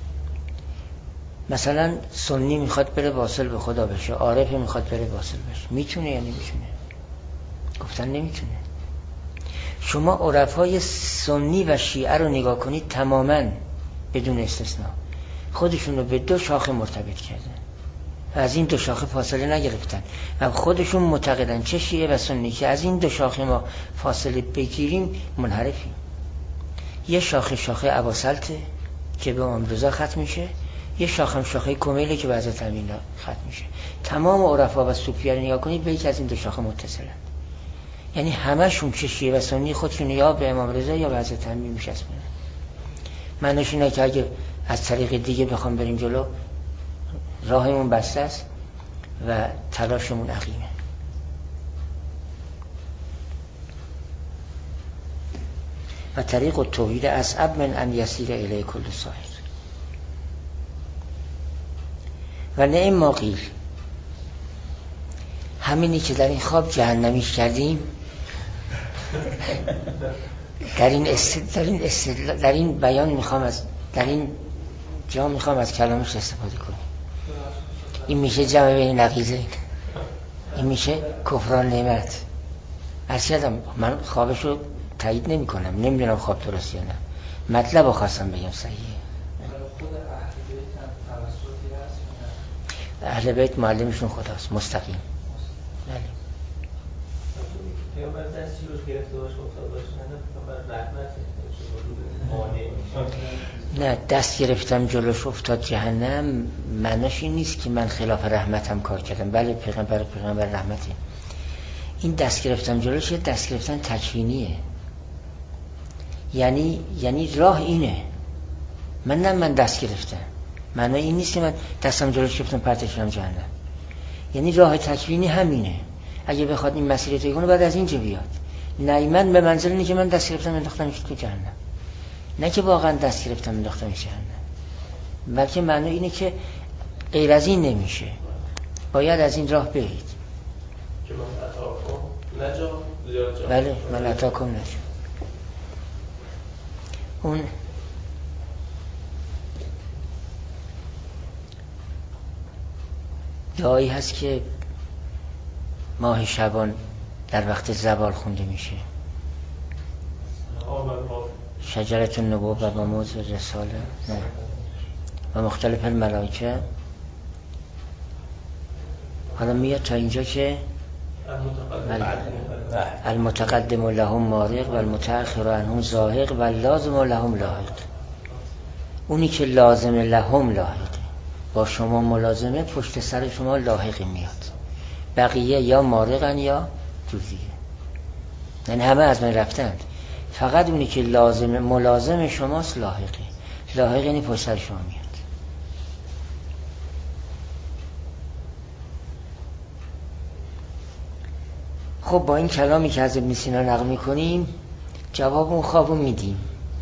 مثلا سنی میخواد بره واصل به خدا بشه، عارف میخواد بره واصل بشه، میتونه یا نمیتونه؟ گفتن نمیتونه. شما عرفای سنی و شیعه رو نگاه کنید، تماما بدون استثناء خودشون رو به دو شاخه مرتبط کردن و از این دو شاخه فاصله نگرفتن و خودشون معتقدن، چه شیعه و سنی، که از این دو شاخه ما فاصله بگیریم منحرفیم. یه شاخه اباسلطه که به امام رضا ختم میشه، یه شاخه کمیله که به حضرت امین ختم میشه. تمام عرفا و صوفیان رو نگاه کنید به یک از این دو شاخه متصلن. یعنی همشون چه شیعه و سنی خودشون یا به امام رضا یا به حضرت امین میچسبونن. معنیش اینه که اگه از طریق دیگه بخوام بریم جلو، راهمون بسته است و تلاشمون عقیمه. و طریق التوحید اصعب من ان یسیر الیه کل سائر. و نعم ما قیل، همینی که در این خواب جهنمیش کردیم، در این بیان میخوام در این جا میخوام از کلامش استفاده کنیم. این میشه جمع بین نقیضه، این میشه کفران نعمت. ارشدم من خوابش رو تایید نمی کنم، نمیدونم خواب درست یا نه، مطلب رو خواستم بگم صحیحه. اهل بیت معلمشون خداست مستقیم. بله. پیامبر دستی روش گرفته باشه افتاد باشه، نه رحمت نه دست گرفتم جلوش افتاد جهنم، معناش این نیست که من خلاف رحمتم کار کردم. بله پیغمبر رحمته. این دست گرفتم جلوش یه دست گرفتن تکوینیه، یعنی راه اینه. من دست گرفتم، معنی این نیست که من دستم جلوش گرفتم پرتش کردم جهنم. یعنی راه تکوینی همینه. اگه بخواد این مسیر طی کنه بعد از اینجا بیاد. نه من به منزل اینه که من دست گرفتم انداختمش تو جهنم، نه که واقعا دست گرفتم انداختمش جهنم، بلکه معنی اینه که غیر از این نمیشه، باید از این راه برید. که من اتاکم نجا زیاد جا. بله من اتاکم نجا. اون دعایی هست که ماه شعبان در وقت زوال خونده میشه. شجرت النبوة و موز رساله نه و مختلف الملائکه. حالا میاد تا اینجا که المتقدم لهم مارق و المتأخر عنهم زاهق و لازم لهم لاحق. اونی که لازم لهم لاحقه، با شما ملازمه، پشت سر شما لاحقی میاد. بقیه یا مارقن یا جزیه، یعنی همه از من رفتند، فقط اونی که ملازم شماست لاحقه. لاحق یعنی پشت سر شما میاد. خب با این کلامی که از ابن سینا نقل میکنیم جواب اون خوابو میدیم.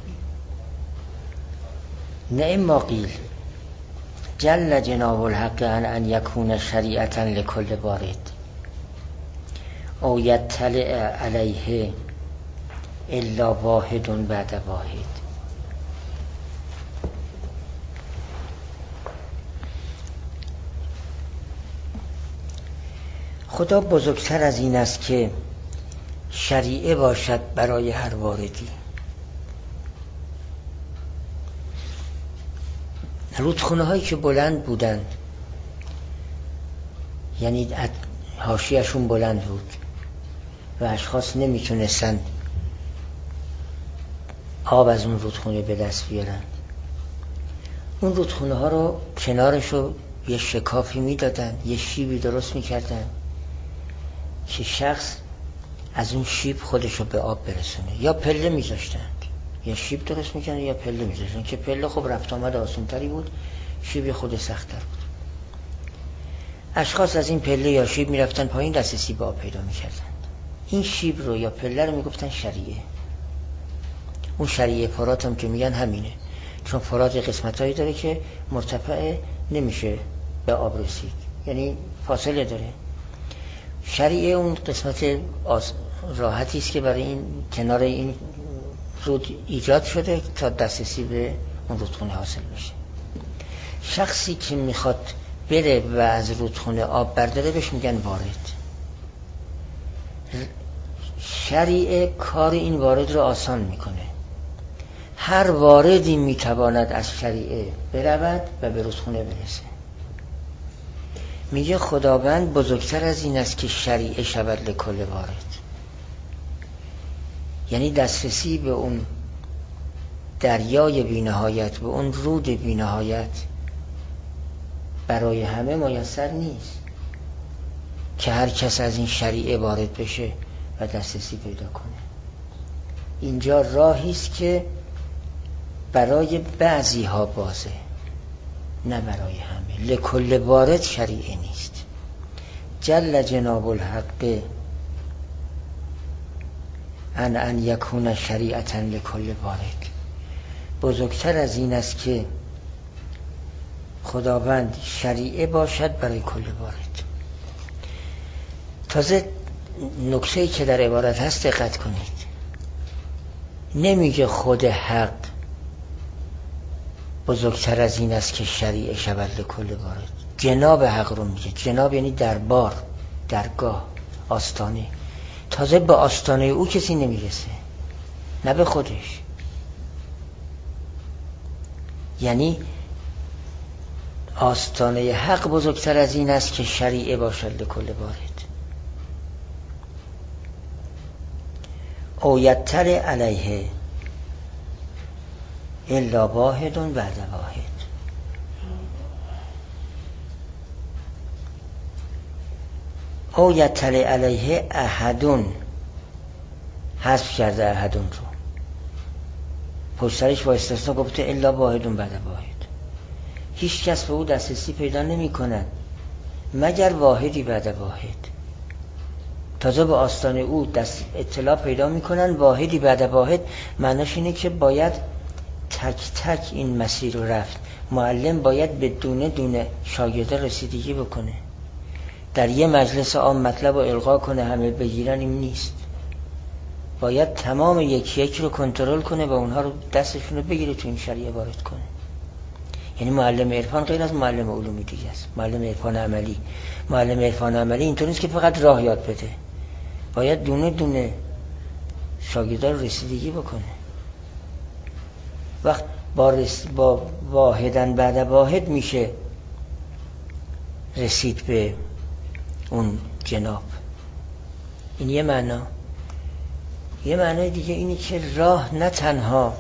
نعم ما قیل جل جناب الحق ان یکون شریعتا لکل وارد او یطلع علیه الا واحد بعد واحد. خدا بزرگتر از این است که شریعه باشد برای هر واردی. رودخونه هایی که بلند بودند، یعنی حاشیه‌شون بلند بود و اشخاص نمیتونستن آب از اون رودخونه به دست بیارن، اون رودخونه ها رو کنارشو یه شکافی میدادن، یه شیبی درست میکردن که شخص از اون شیب خودشو به آب برسونه، یا پله میذاشتن، یا شیب درست میکردن یا پله میذاشتن که پله خب رفت آمد آسان‌تری بود، شیب خود سخت‌تر بود. اشخاص از این پله یا شیب میرفتن پایین، دسترسی به آب پیدا میکردن. این شیب رو یا پله رو میگفتن شریعه. اون شریعه فرات هم که میگن همینه، چون فرات قسمتایی داره که مرتفع نمیشه به آب رسید، یعنی فاصله داره. شریعه اون قسمت راحتی است که برای این کنار این رود ایجاد شده تا دسترسی به اون رودخونه حاصل بشه. شخصی که میخواد بره و از رودخونه آب برداره بهش میگن وارد. شریعه کار این وارد رو آسان میکنه. هر واردی میتواند از شریعه برود و به رودخونه برسه. میگه خداوند بزرگتر از این است که شریعه شود لکل وارد، یعنی دسترسی به اون دریای بی‌نهایت، به اون رود بی‌نهایت برای همه میسر نیست که هر کس از این شریعه وارد بشه و دسترسی پیدا کنه. اینجا راهی است که برای بعضی ها بازه، نه برای همه. لکل وارد شریعه نیست. جل جناب الحق ان یکون شریعتا لکل وارد. بزرگتر از این است که خداوند شریعه باشد برای کل وارد. تازه نکته‌ای که در عبارت هست دقت کنید، نمیگه خود حق بزرگتر از این است که شریعه شود لکل وارد. جناب حق رو میگه. جناب یعنی دربار، درگاه، آستانه. تازه به آستانه او کسی نمیرسه، نه به خودش. یعنی آستانه حق بزرگتر از این است که شریعه باشد لکل وارد. او یطلع علیه الا واحد بعد واحد. او یطلع علیه احدون، حذف کرده احدون رو، پشترش با استثناء گفته الا واحد بعد واحد. هیچ کس به او دسترسی پیدا نمی کند مگر واحدی بعد واحد. تازه به آستانه او دست اطلاع پیدا می کنن واحدی بعد واحد. معناش اینه که باید تک تک این مسیر رو رفت. معلم باید به دونه دونه شاگرده رسیدگی بکنه. در یه مجلس عام مطلب رو القا کنه همه بگیرن، این نیست. باید تمام یکی یکی رو کنترل کنه و اونها رو دستشون رو بگیره تو این شریعه وارد کنه. یعنی معلم عرفان غیر از معلم علوم دیگه است. معلم عرفان عملی اینطور نیست که فقط راه یاد بده، باید دونه دونه شاگردان رو رسیدگی بکنه. وقت با واحدن بعد واحد میشه رسید به اون جناب. این یه معنا. یه معنای دیگه اینه که راه نه تنها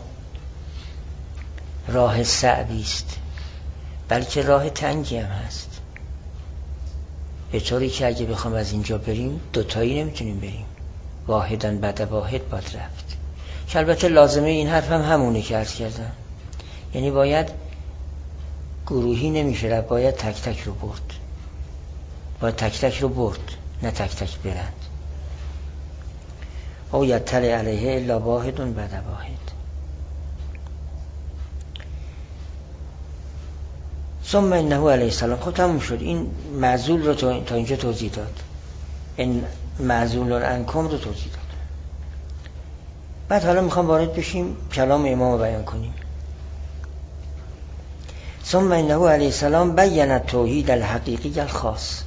راه صعبی است، بلکه راه تنگی هم هست، به طوری که اگه بخوام از اینجا بریم دوتایی نمیتونیم بریم، واحدن بعد واحد باید رفت. که البته لازمه این حرف هم همونه که عرض کردم، یعنی باید گروهی نمیشه رفت، باید تک تک رو برد، باید تک تک رو برد، نه تک تک برند. او یطلع علیه الا واحد بعد واحد. ثم انه علیه السلام. خب تموم شد. این معزول رو تا اینجا توضیح داد، این معزول عنکم رو توضیح داد. بعد حالا میخوام وارد بشیم کلام امام رو بیان کنیم. ثم انه علیه السلام بین التوحید الحقیقی الخاص.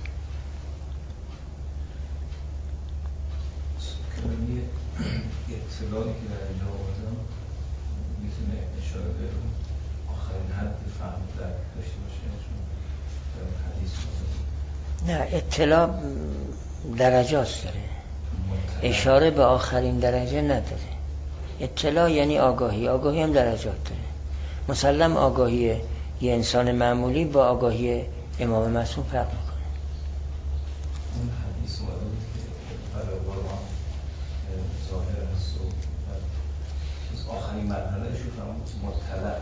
اطلاعی که در اینجا آوردم میتونه اشاره به آخرین حد فهم داشته باشه، چون در حدیث نه، اطلاع درجات داره، اشاره به آخرین درجه نداره. اطلاع یعنی آگاهی، آگاهی هم درجات داره. مسلم آگاهی یه انسان معمولی با آگاهی امام معصوم فرق میکنه. اون حدیث اومده بود که برای قرآن ظاهر هست و آخرین مرحله شو مطلع،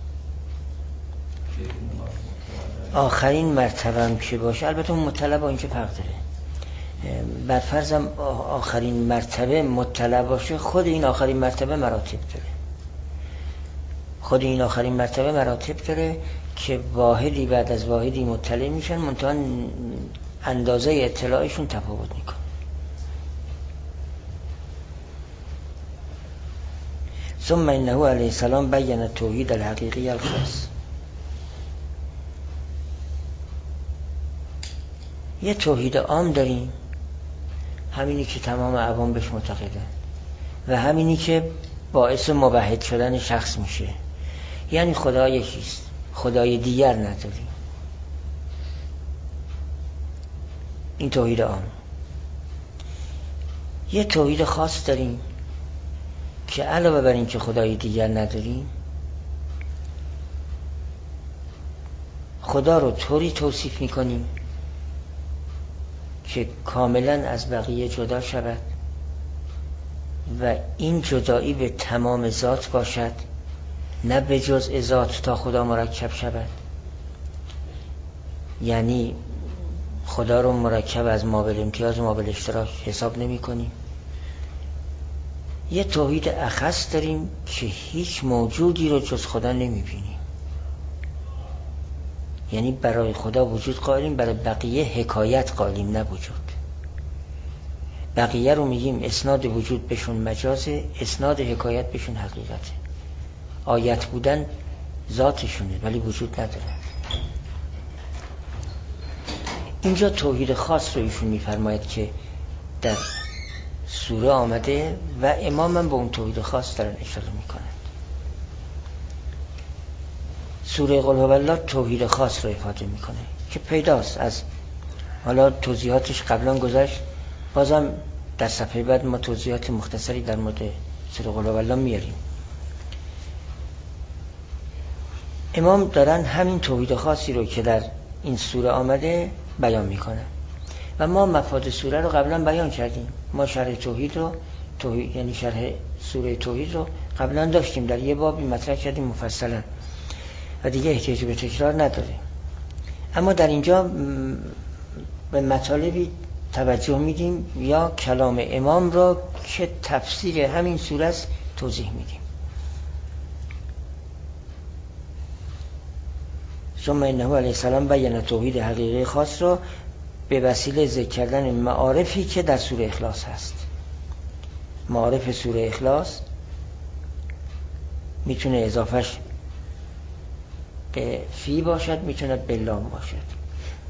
آخرین مرتبه هم که باشه، البته اون مطلع با اینجا فرق داره. بر فرضم آخرین مرتبه مطلع باشه، خود این آخرین مرتبه مراتب داره، خود این آخرین مرتبه مراتب داره که واحدی بعد از واحدی مطلع میشن، منتها اندازه اطلاعشون تفاوت میکنه. ثم انه علیه السلام بین التوحید الحقیقی الخاص. یه توحید عام داریم، همینی که تمام عوام بهش معتقدن و همینی که باعث موحد شدن شخص میشه، یعنی خدا یکیست، خدای دیگر نداریم. این توحید عام. یه توحید خاص داریم که علاوه بر این که خدای دیگر نداریم، خدا رو طوری توصیف میکنیم که کاملا از بقیه جدا شود و این جدایی به تمام ذات باشد، نه به جزء ذات تا خدا مرکب شود. یعنی خدا رو مرکب از ما بالامتیاز و ما بالاشتراک حساب نمی کنیم. یه توحید اخص داریم که هیچ موجودی رو جز خدا نمی بینیم، یعنی برای خدا وجود قائلیم، برای بقیه حکایت قائلیم، نه وجود. بقیه رو میگیم اسناد وجود بهشون مجازه، اسناد حکایت بهشون حقیقته. آیت بودن ذاتشونه ولی وجود نداره. اینجا توحید خاص رو ایشون میفرماید که در سوره آمده و امام هم به اون توحید خاص دارن اشاره میکنند. سوره قل هو الله توحید خاص رو افاده میکنه که پیداست، از حالا توضیحاتش قبلا گذشت، بازم در صفحه بعد ما توضیحات مختصری در مورد سوره قل هو الله میاریم. امام دارن همین توحید خاصی رو که در این سوره آمده بیان میکنن و ما مفاد سوره رو قبلا بیان کردیم. ما شرح توحید رو یعنی شرح سوره توحید رو قبلا داشتیم، در یه بابی مطرح کردیم مفصلا و دیگه احتیاج به تکرار نداره. اما در اینجا به مطالبی توجه میدیم یا کلام امام را که تفسیر همین سوره است توضیح میدیم. ثم انه علیه السلام بیان توحید حقیقی خاص را به وسیله ذکر کردن معارفی که در سوره اخلاص هست. معارف سوره اخلاص میتونه اضافهش به فی باشد، میتوند به لام باشد.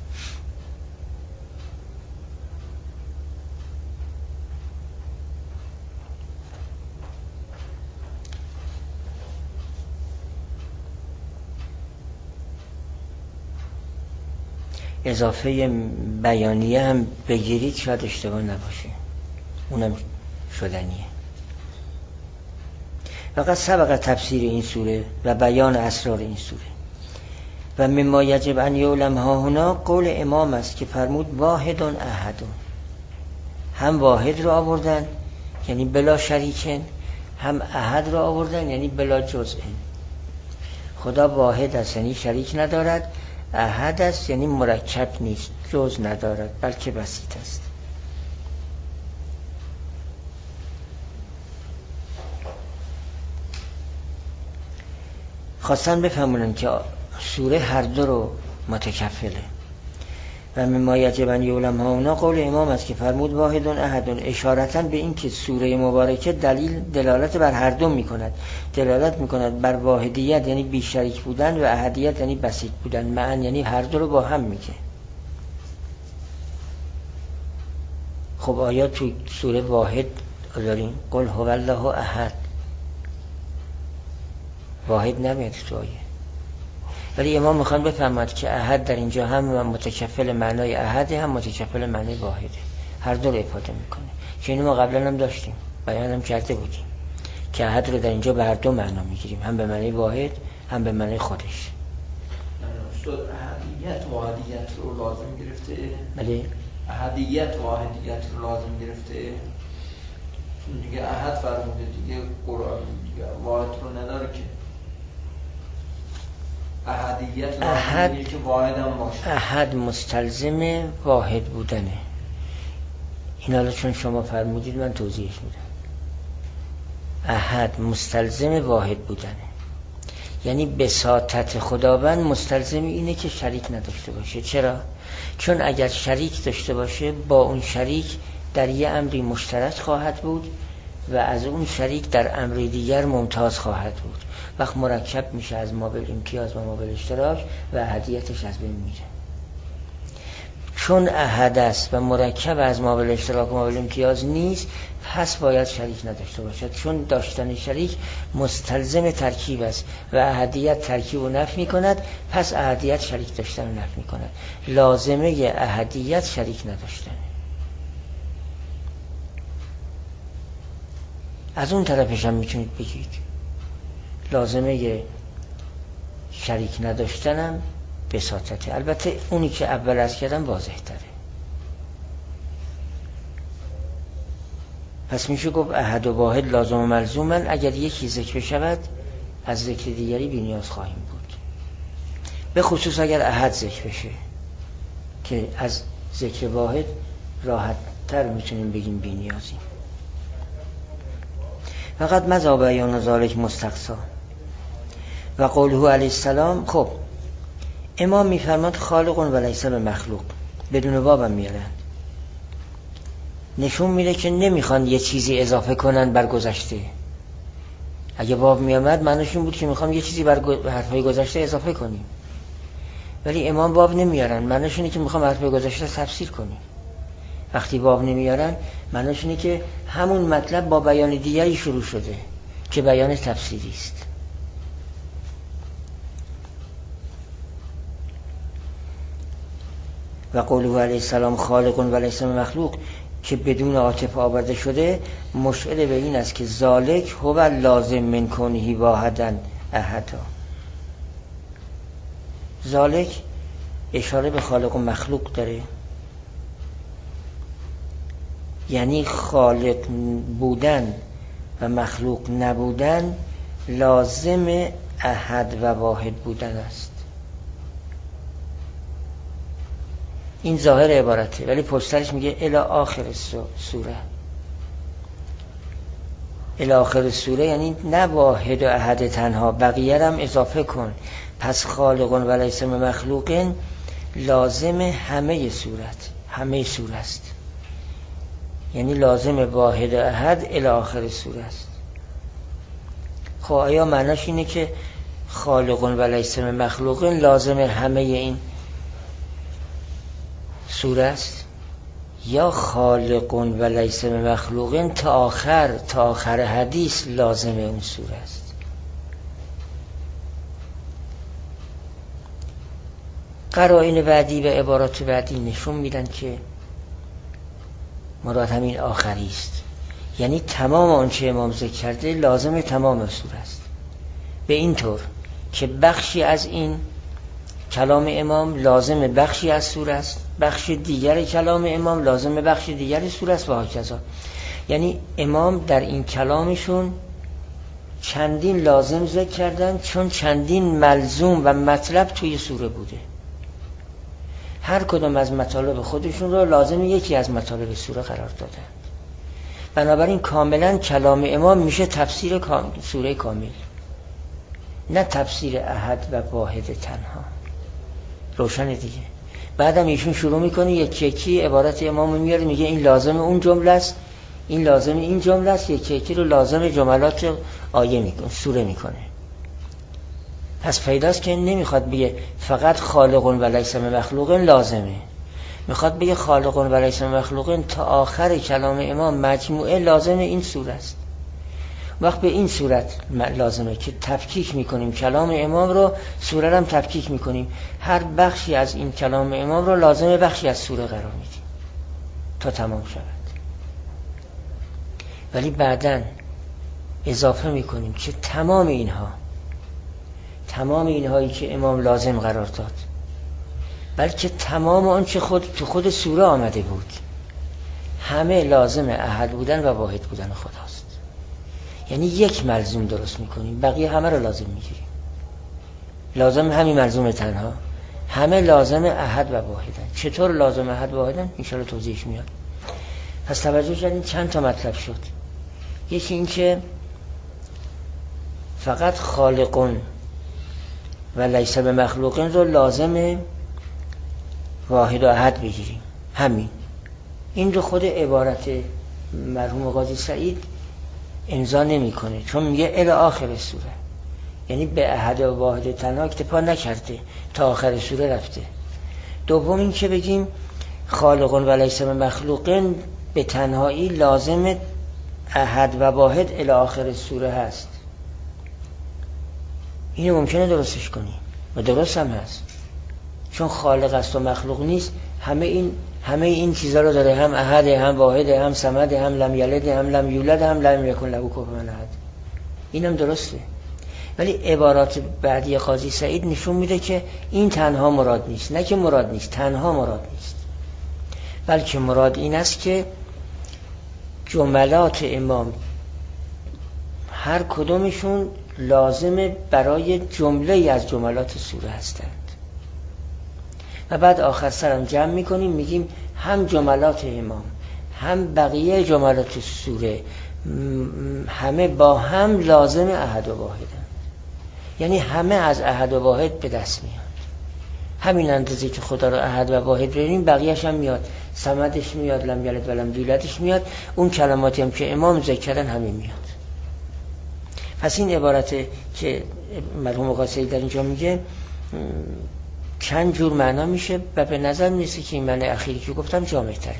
اضافه بیانیه هم بگیرید شاید اشتباه نباشه، اونم شدنیه. فقط سبق تفسیر این سوره و بیان اسرار این سوره. و مما یجب ان یعلم ها هنا قول امام است که فرمود واحد احد. هم واحد رو آوردن یعنی بلا شریکن، هم احد رو آوردن یعنی بلا جزء. خدا واحد است یعنی شریک ندارد، احد است یعنی مرکب نیست، جزء ندارد بلکه بسیط است. خواستن بفهمونن که سوره هر دو رو متکفله. و مما یجب ان یعلم ها هنا قول امام است که فرمود واحد احد، اشارتاً به این که سوره مبارکه دلالت بر هر دو میکند. دلالت میکند بر واحدیت یعنی بی شریک بودن و احدیت یعنی بسیط بودن، معن یعنی هر دو رو با هم میگه. خب آیا تو سوره واحد داریم؟ قل هو الله احد، واحد نمیاد تو آیه. ولی امام میخوان بفهمد که احد در اینجا هم متکفل معنای احده، هم متکفل معنای واحده، هر دو رو افاده میکنه. که اینو ما قبلا هم داشتیم، بیان هم کرده بودیم که احد رو در اینجا به هر دو معنا میگیریم، هم به معنای واحد هم به معنای خودش. استاد احدیت واحدیت رو لازم گرفته؟ بله، احدیت واحدیت رو لازم گرفته. چون دیگه احد فرموده، دیگه قرآن دیگه واحد رو نداره که. احدیت لازم که واحد هم باشه. احد مستلزم واحد بودنه. این حالا چون شما فرمودید من توضیحش میدم. احد مستلزم واحد بودنه، یعنی بساطت خداوند مستلزم اینه که شریک نداشته باشه. چرا؟ چون اگر شریک داشته باشه با اون شریک در یه امری مشترک خواهد بود و از اون شریک در امری دیگر ممتاز خواهد بود. وقت مرکب میشه از ما به امتیاز و ما به اشتراک و احدیتش از بین میره. چون احد است و مرکب از ما به اشتراک و ما به امتیاز نیست، پس باید شریک نداشته باشد. چون داشتن شریک مستلزم ترکیب است و احدیت ترکیب رو نفی میکند، پس احدیت شریک داشتن رو نفی میکند. لازمه احدیت شریک نداشتن. از اون طرفش هم میتونید بگید لازمه شریک نداشتنم بساطته. البته اونی که اول از کردم واضح تره. پس میشه گفت احد و واحد لازم و ملزومن. اگر یکی ذکر بشود از ذکر دیگری بی‌نیاز خواهیم بود، به خصوص اگر احد ذکر بشه که از ذکر واحد راحت تر میتونیم بگیم بی‌نیازیم. فقط مذا بیان ذالک مستقصا و قوله علیه السلام. خب امام میفرماد خالق و لیس بمخلوق، بدون وابم میارن، نشون میده که نمیخوان یه چیزی اضافه کنن بر گذشته. اگه واب میامد معنیش این بود که میخوام یه چیزی بر حرفای گذشته اضافه کنیم، ولی امام واب نمیارن، معنیش اینه که میخوام حرفای گذشته تفسیر کنیم. وقتی واب نمیارن معنیش اینه که همون مطلب با بیان دیگری شروع شده که بیان تفسیری است. و قوله علیه السلام خالق و لیس مخلوق که بدون عاطفه آورده شده مشعر به این است که ذالک هو لازم من کونه واحدا احدا. ذالک اشاره به خالق و مخلوق داره، یعنی خالق بودن و مخلوق نبودن لازم احد و واحد بودن است. این ظاهر عبارته، ولی پشترش میگه الی آخر سوره. الی آخر سوره یعنی نه واحد و احد تنها، بقیه هم اضافه کن. پس خالق و لیس مخلوق لازم همه صورت، همه سوره است، یعنی لازم واحد و احد الی آخر سوره است. خب آیا معناش اینه که خالق و لیس مخلوق لازم همه این سوره است، یا خالق و لیس مخلوق تا آخر حدیث لازم اون سوره است. قرائن بعدی و عبارات بعدی نشون میدن که مراد همین آخری است، یعنی تمام آنچه امام ذکر کرده لازم تمام سوره است، به این طور که بخشی از این کلام امام لازم بخشی از سوره است، بخش دیگر کلام امام لازم بخش دیگر سوره است و هکذا. یعنی امام در این کلامشون چندین لازم ذکر کردن، چون چندین ملزوم و مطلب توی سوره بوده. هر کدام از مطالب خودشون رو لازم یکی از مطالب سوره قرار دادن. بنابراین کاملا کلام امام میشه تفسیر سوره کامل، نه تفسیر احد و واحد تنها. روشنه دیگه. بعدم ایشون شروع میکنه یکی یکی عبارت امام میاره، میگه این لازم اون جمله است، این لازم این جمله است، یکی یکی رو لازم جملات آیه میکنه، سوره میکنه. پس پیداست که نمیخواد بگه فقط خالق و لیس مخلوق لازمه، میخواد بگه خالق و لیس مخلوق تا آخر کلام امام مجموعه لازم این سوره است. وقت به این صورت لازمه که تفکیک میکنیم کلام امام رو، سوره رو هم تفکیک میکنیم، هر بخشی از این کلام امام رو لازمه بخشی از سوره قرار میدیم تا تمام شود. ولی بعداً اضافه میکنیم که تمام اینهایی که امام لازم قرار داد، بلکه تمام آنچه تو خود سوره آمده بود، همه لازم احد بودن و واحد بودن خداست. یعنی یک ملزوم درست میکنیم، بقیه همه رو لازم میگیریم. لازم همین ملزوم تنها، همه لازم احد و واحدن. چطور لازم احد و واحدن؟ انشاءالله توضیحش میاد. پس توجه کردین چند تا مطلب شد. یکی این که فقط خالقون و لیس بمخلوقین رو لازم واحد و احد بگیریم، همین. این رو خود عبارت مرحوم قاضی سعید امضا نمیکنه، چون میگه الی آخر سوره، یعنی به احد و واحد تنها اکتفا نکرده، تا آخر سوره رفته. دوم این که بگیم خالق و لیس مخلوق به تنهایی لازم احد و واحد الی آخر سوره هست. اینو ممکنه درستش کنی و درست هم هست، چون خالق است و مخلوق نیست. همه این چیزا رو داره، هم احد، هم واحد، هم صمد، هم لم یلد، هم لم یولد، هم لم یکن له کفوا احد. اینم درسته. ولی عبارات بعدی قاضی سعید نشون میده که این تنها مراد نیست. نه که مراد نیست، تنها مراد نیست، بلکه مراد این است که جملات امام هر کدومشون لازمه برای جمله از جملات سوره هستند. و بعد آخر سرم جمع میکنیم، میگیم هم جملات امام هم بقیه جملات سوره همه با هم لازم احد و واحدن. یعنی همه از احد و واحد به دست میاد. همین اندازه که خدا رو احد و واحد بریم، بقیه‌اش هم میاد، صمدش میاد، لم یلد و لم یولدش میاد، اون کلماتی هم که امام ذکر کردن همین میاد. پس این عبارت که مرحوم قاضی در اینجا میگه چند جور معنا میشه و به نظر میرسه که این معنی اخیری که گفتم جامع تره.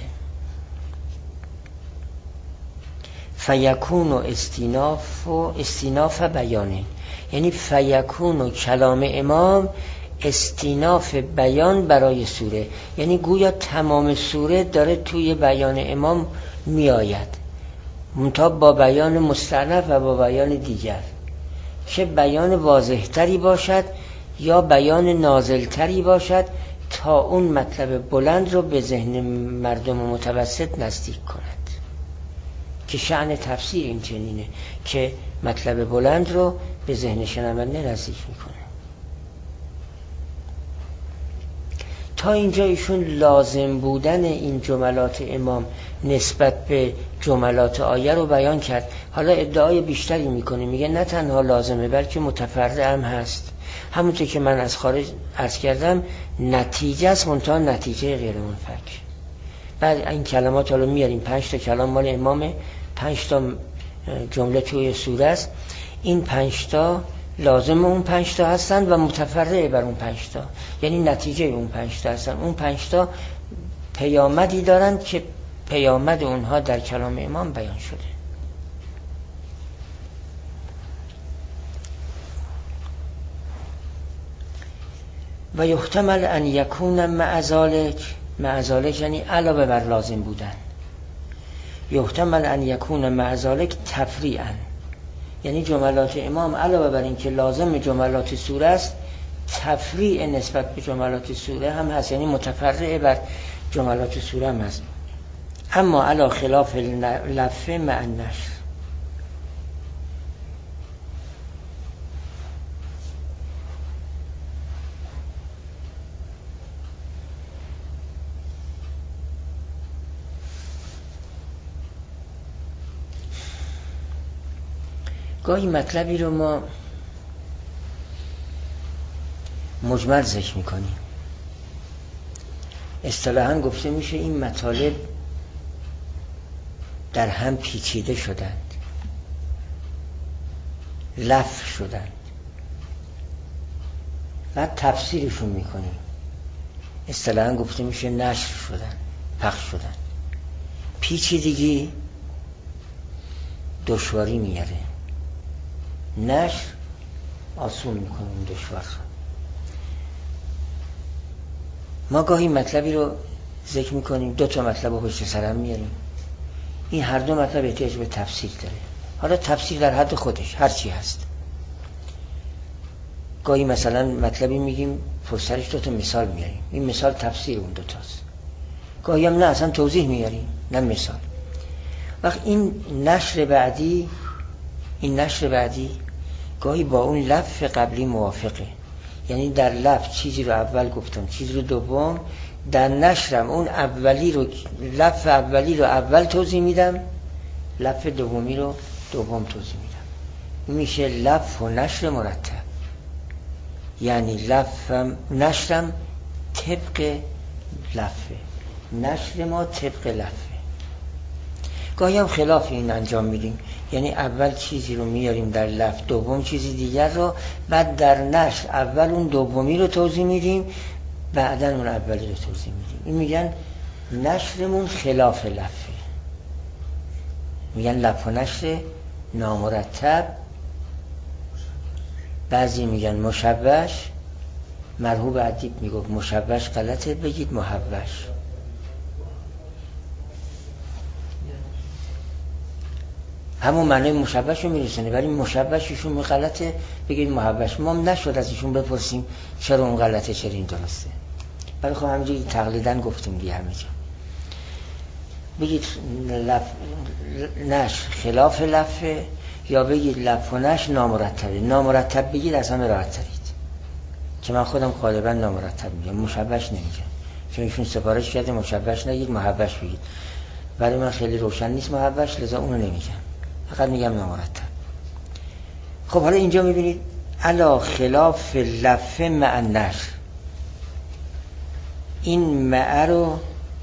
فیکون و استیناف بیانه، یعنی فیکون و کلام امام استیناف بیان برای سوره، یعنی گویا تمام سوره داره توی بیان امام میآید، منتها با بیان مستأنف و با بیان دیگر، چه بیان واضح تری باشد یا بیان نازل تری باشد تا اون مطلب بلند رو به ذهن مردم متوسط نزدیک کند. که شأن تفسیر این چنینه که مطلب بلند رو به ذهن شنونده نزدیک میکنه. تا اینجا ایشون لازم بودن این جملات امام نسبت به جملات آیه رو بیان کرد. حالا ادعای بیشتری میکنه، میگه نه تنها لازمه بلکه متفرع هم هست. همونطور که من از خارج عرض کردم نتیجه است، منتها نتیجه غیر منفک. بعد این کلمات حالا میاریم، 5 تا کلام مال امامه، 5 تا جمله توی سوره است. این 5 تا لازم اون 5 تا هستند و متفرع بر اون 5 تا، یعنی نتیجه اون 5 تا هستند. اون 5 تا پیامدی دارند که پیامد اونها در کلام امام بیان شده. و یحتمل ان یکون مع ذلک یعنی علاوه بر لازم بودن، یحتمل ان یکون مع ذلک تفریعا، یعنی جملات امام علاوه بر این که لازم جملات سوره است، تفریع نسبت به جملات سوره هم هست، یعنی متفرع بر جملات سوره هم هست. اما علی خلاف لفظ مع النشر، گاهی مطلبی رو ما مجمل ذکر میکنیم، اصطلاحاً گفته میشه این مطالب در هم پیچیده شدند، لف شدند، بعد تفسیرشون میکنیم، اصطلاحاً گفته میشه نشر شدن، پخش شدن. پیچیدگی دشواری میاره، نشر آسون میکنیم دشوار. ما گاهی مطلبی رو ذکر میکنیم، 2 تا مطلب رو پشت سر هم میاریم، این هر 2 مطلب احتیاج به تفسیر داره. حالا تفسیر در حد خودش هر چی هست. گاهی مثلا مطلبی میگیم پشترش 2 تا مثال میاریم، این مثال تفسیر اون 2 تاست. گاهی هم نه اصلا توضیح میاریم نه مثال. وقت این نشر بعدی گاهی با اون لفظ قبلی موافقه، یعنی در لفظ چیزی رو اول گفتم چیزی رو دوم، در نشرم اون لفظ اولی رو اول توضیح میدم، لفظ دومی رو دوم توضیح میدم. میشه لفظ و نشر مرتب، یعنی لفظم نشرم طبق لفظ، نشر ما طبق لفظ. گاهی هم خلاف این انجام میدیم، یعنی اول چیزی رو میاریم در لفظ، دوم چیزی دیگر رو، بعد در نشر اول اون دومی رو توضیح میدیم، بعدا اون اولی رو توضیح میدیم. این میگن نشرمون خلاف لفظه، میگن لفظ و نشر نامرتب، بعضی میگن مشوش. مرحوم ادیب میگفت مشوش غلطه، بگید محوش. همون معنی مشوش رو میرسونه، ولی مشوششون می غلطه، بگید محوش. ما نشد از ایشون بپرسیم چرا اون غلطه چرا این درسته، ولی خب همینجوری تقلیداً گفتیم دیگه همه جا. بگید نش خلاف لفه، یا بگید لف و نش نامرتبه. نامرتب بگید از همه راحت ترید، که من خودم غالبا نامرتب میگم، مشوش نمیگم، چون ایشون سفارش کرده مشوش نگید محوش بگید، ولی من خیلی روشن نیست محوش، لذا اونو نمیگم، فقط میگم نامرتب. خب حالا اینجا میبینید علا خلاف لف مع النشر، این مع رو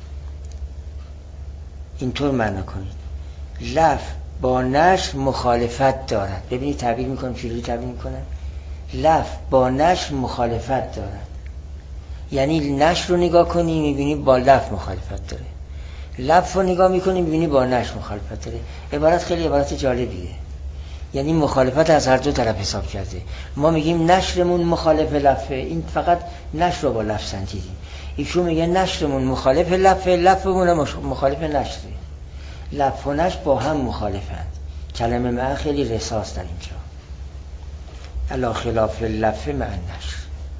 اینطور معنی کنید، لف با نشر مخالفت دارد. ببینید تعبیر میکنم چجوری تعبیر میکنم، لف با نشر مخالفت دارد، یعنی نشر رو نگاه کنی میبینی با لف مخالفت داره، لف رو نگاه میکنی میبینی با نشر مخالفت داره. عبارت خیلی عبارت جالبیه، یعنی مخالفت از هر 2 طرف حساب کرده. ما میگیم نشرمون مخالف لفه، این فقط نشر رو با لف سنجیدیم. ایشون میگه نشرمون مخالف لفه، لفمون مخالف نشره. لف و نشر با هم مخالفند. کلمه مع خیلی رساس در اینجا، علا خلاف لفه مع نشر.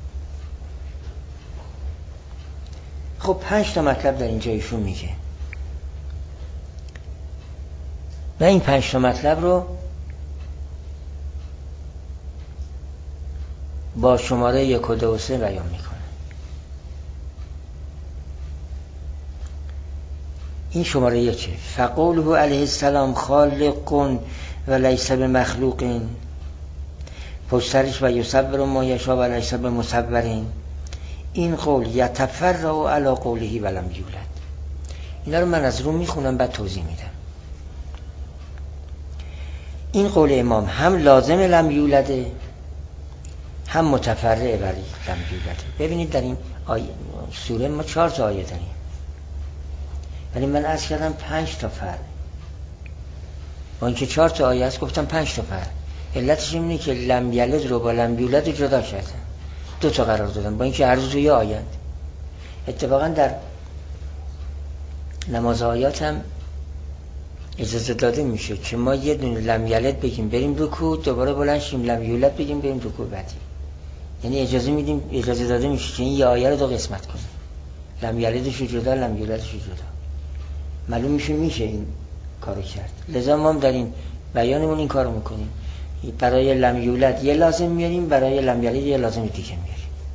خب 5 تا مطلب در اینجا ایشون میگه، و این 5 تا مطلب رو با شماره 1 و 2 و 3 بیان میکنه. این شماره 1 فقوله علیه السلام خالق و لیس بمخلوق، پشترش و یصور ما یشاء و لیس بمصور. این قول یتفرع علی قوله ولم یولد. اینا رو من از رو میخونم بعد توضیح میدم. این قول امام هم لازم لم یولده، هم متفرع ولی لم یولد. ببینید در این سوره ما 4 تا آیه داریم، ولی من عرض کردم 5 تا فرع. با اینکه 4 تا آیه است گفتم 5 تا فرع. علتش اینه که لم یلد رو با لم یولد جدا کردن، 2 تا قرار دادن، با اینکه هر دو توی آیند. اتفاقا در نماز آیات هم اجازه داده میشه که ما یه دونه لم یلد بگیم بریم رکوع، دوباره بلند شیم لم یولد بگیم بریم رکوع بعدی. یعنی اجازه داده میشه که این یه آیه رو 2 قسمت کنیم، لم یلدش جدا لم یولدش جدا. معلوم میشه این کارو کرد. لذا ما هم در این بیانمون این کارو میکنیم، برای لم یولد یه لازم میاریم، برای لم یلد یه لازم دیگه میاریم.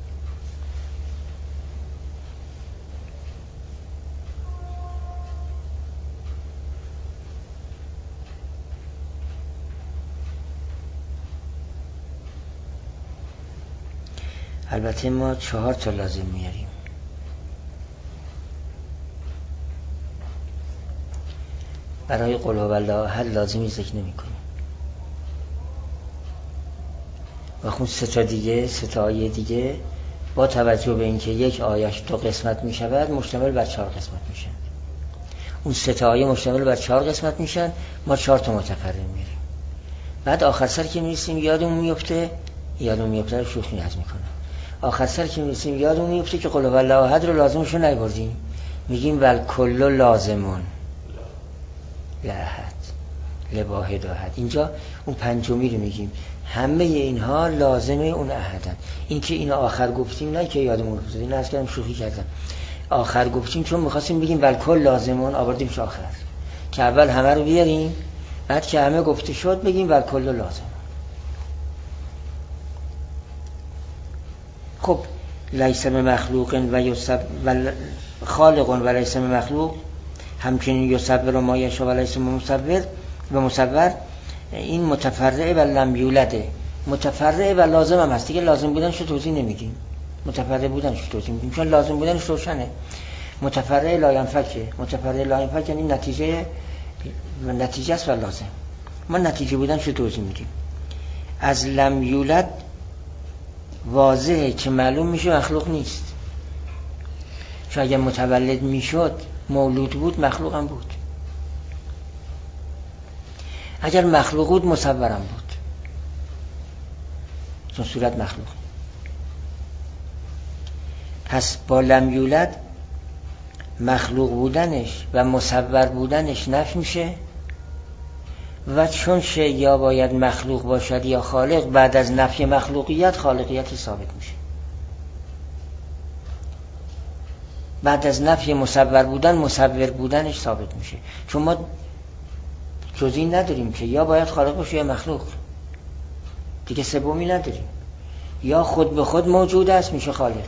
البته ما 4 تا لازم میاریم. برای قل هو الله احد لازمی ذکر نمی کنیم. و خون 3 تا دیگه، 3 تا آیه دیگه با توجه به اینکه یک آیهش 2 قسمت می شود مشتمل بر 4 قسمت میشن. اون 3 تا آیه مشتمل بر 4 قسمت میشن، ما 4 تا متفرع میاریم. بعد آخر سر که میرسیم یادمون میفته رو شوخی از میکنه. آخر سر که میرسیم یادمون میفته که قل هو الله احد رو لازمشو نیاوردیم، میگیم ول کل لازمون لأحد لواحد احد. اینجا اون پنجمی رو میگیم، همه اینها لازمه اون احدن. این که اینو آخر گفتیم نه که یادمون رو بذاریم، نه اصلا شوخی کردم. آخر گفتیم چون می‌خواستیم بگیم ول کل لازمون، آوردیمش آخر که اول همه رو بیاریم، بعد که همه گفته شد بگیم ول کل لازم. خب لیس بمخلوق و خالق و لیس بمخلوق، همچنین یصور ما یشاء و لیس بمصور، این متفرع و لم یولده. متفرع و لازم هم هست دیگه، لازم بودنش رو توضیح نمیدیم، متفرع بودنش رو توضیح میدیم چون لازم بودنش روشنه. متفرع لا ینفکه، متفرع لا ینفک یعنی نتیجه است و لازم. ما نتیجه بودنش رو توضیح میدیم. از لم یولد واضحه که معلوم میشه مخلوق نیست، چون اگر متولد میشد مولود بود مخلوق هم بود، اگر مخلوق بود مصورم بود، چون صورت مخلوق. پس با لم یولد مخلوق بودنش و مصور بودنش نفی میشه، و چون شیء یا باید مخلوق باشد یا خالق، بعد از نفی مخلوقیت خالقیت ثابت میشه. بعد از نفی مصور بودن مصور بودنش ثابت میشه، چون ما جزئی نداریم که یا باید خالق باشه یا مخلوق، دیگه سومی نداریم. یا خود به خود موجود است میشه خالق،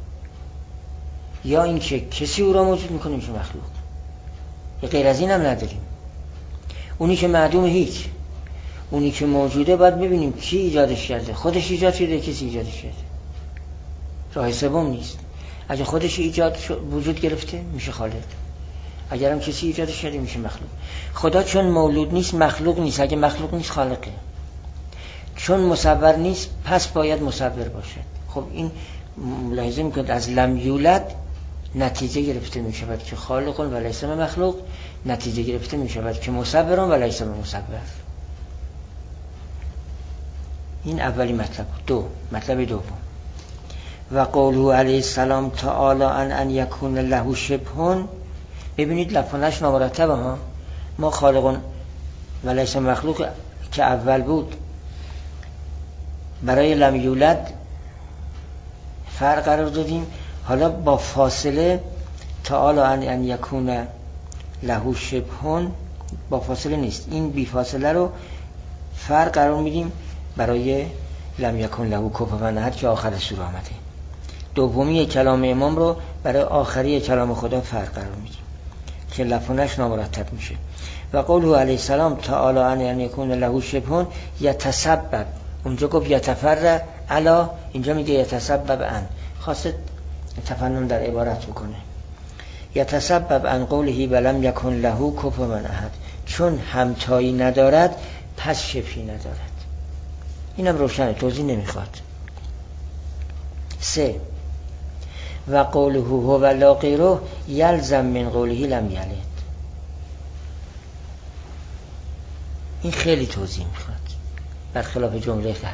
یا اینکه کسی او را موجود میکنه میشه مخلوق. غیر از این هم نداریم. اونی که معدوم هیچ، اونی که موجوده باید ببینیم کی ایجادش کرده، خودش ایجاد شده کسی ایجادش کرده، راه سوم نیست. اگه خودش ایجاد وجود گرفته میشه خالق، اگر هم کسی ایجادش کرده میشه مخلوق. خدا چون مولود نیست مخلوق نیست، اگه مخلوق نیست خالقه. چون مصور نیست پس باید مصور باشد. خب این ملاحظه میکنید از لم یولد نتیجه گرفته میشود که خالق و لیس مخلوق، نتیجه گرفته میشود که مصور و لیس مصور. این اولی مطلب. مطلب دوم و قوله علیه السلام تعالی ان یکون له شبه. ببینید لفظش نامرتبه ها. ما خالق و لیس مخلوق که اول بود برای لم یولد فرق قرار دادیم، حالا با فاصله تعالی ان یکون له شبه با فاصله نیست، این بی فاصله رو فرق قرار میدیم برای لم یکن له کفوا احد که آخر سوره آمده. دومی کلام امام رو برای آخری کلام خدا فرق قرار میدیم که لفظش نامرتب میشه. و قوله علیه السلام تعالی ان یکون له شبه یتسبب، اونجا گفت یتفرع علا، اینجا میگه یتسبب ان، خواسته تفنن در عبارت بکنه. یتسبب ان قوله ولم یکن له کفوا احد، چون همتایی ندارد پس شبهی ندارد. اینم روشنه، توضیح نمیخواد. 3 و قوله هو لا غیره یلزم من قوله لم یلد. این خیلی توضیح میخواد برخلاف جمله قبل.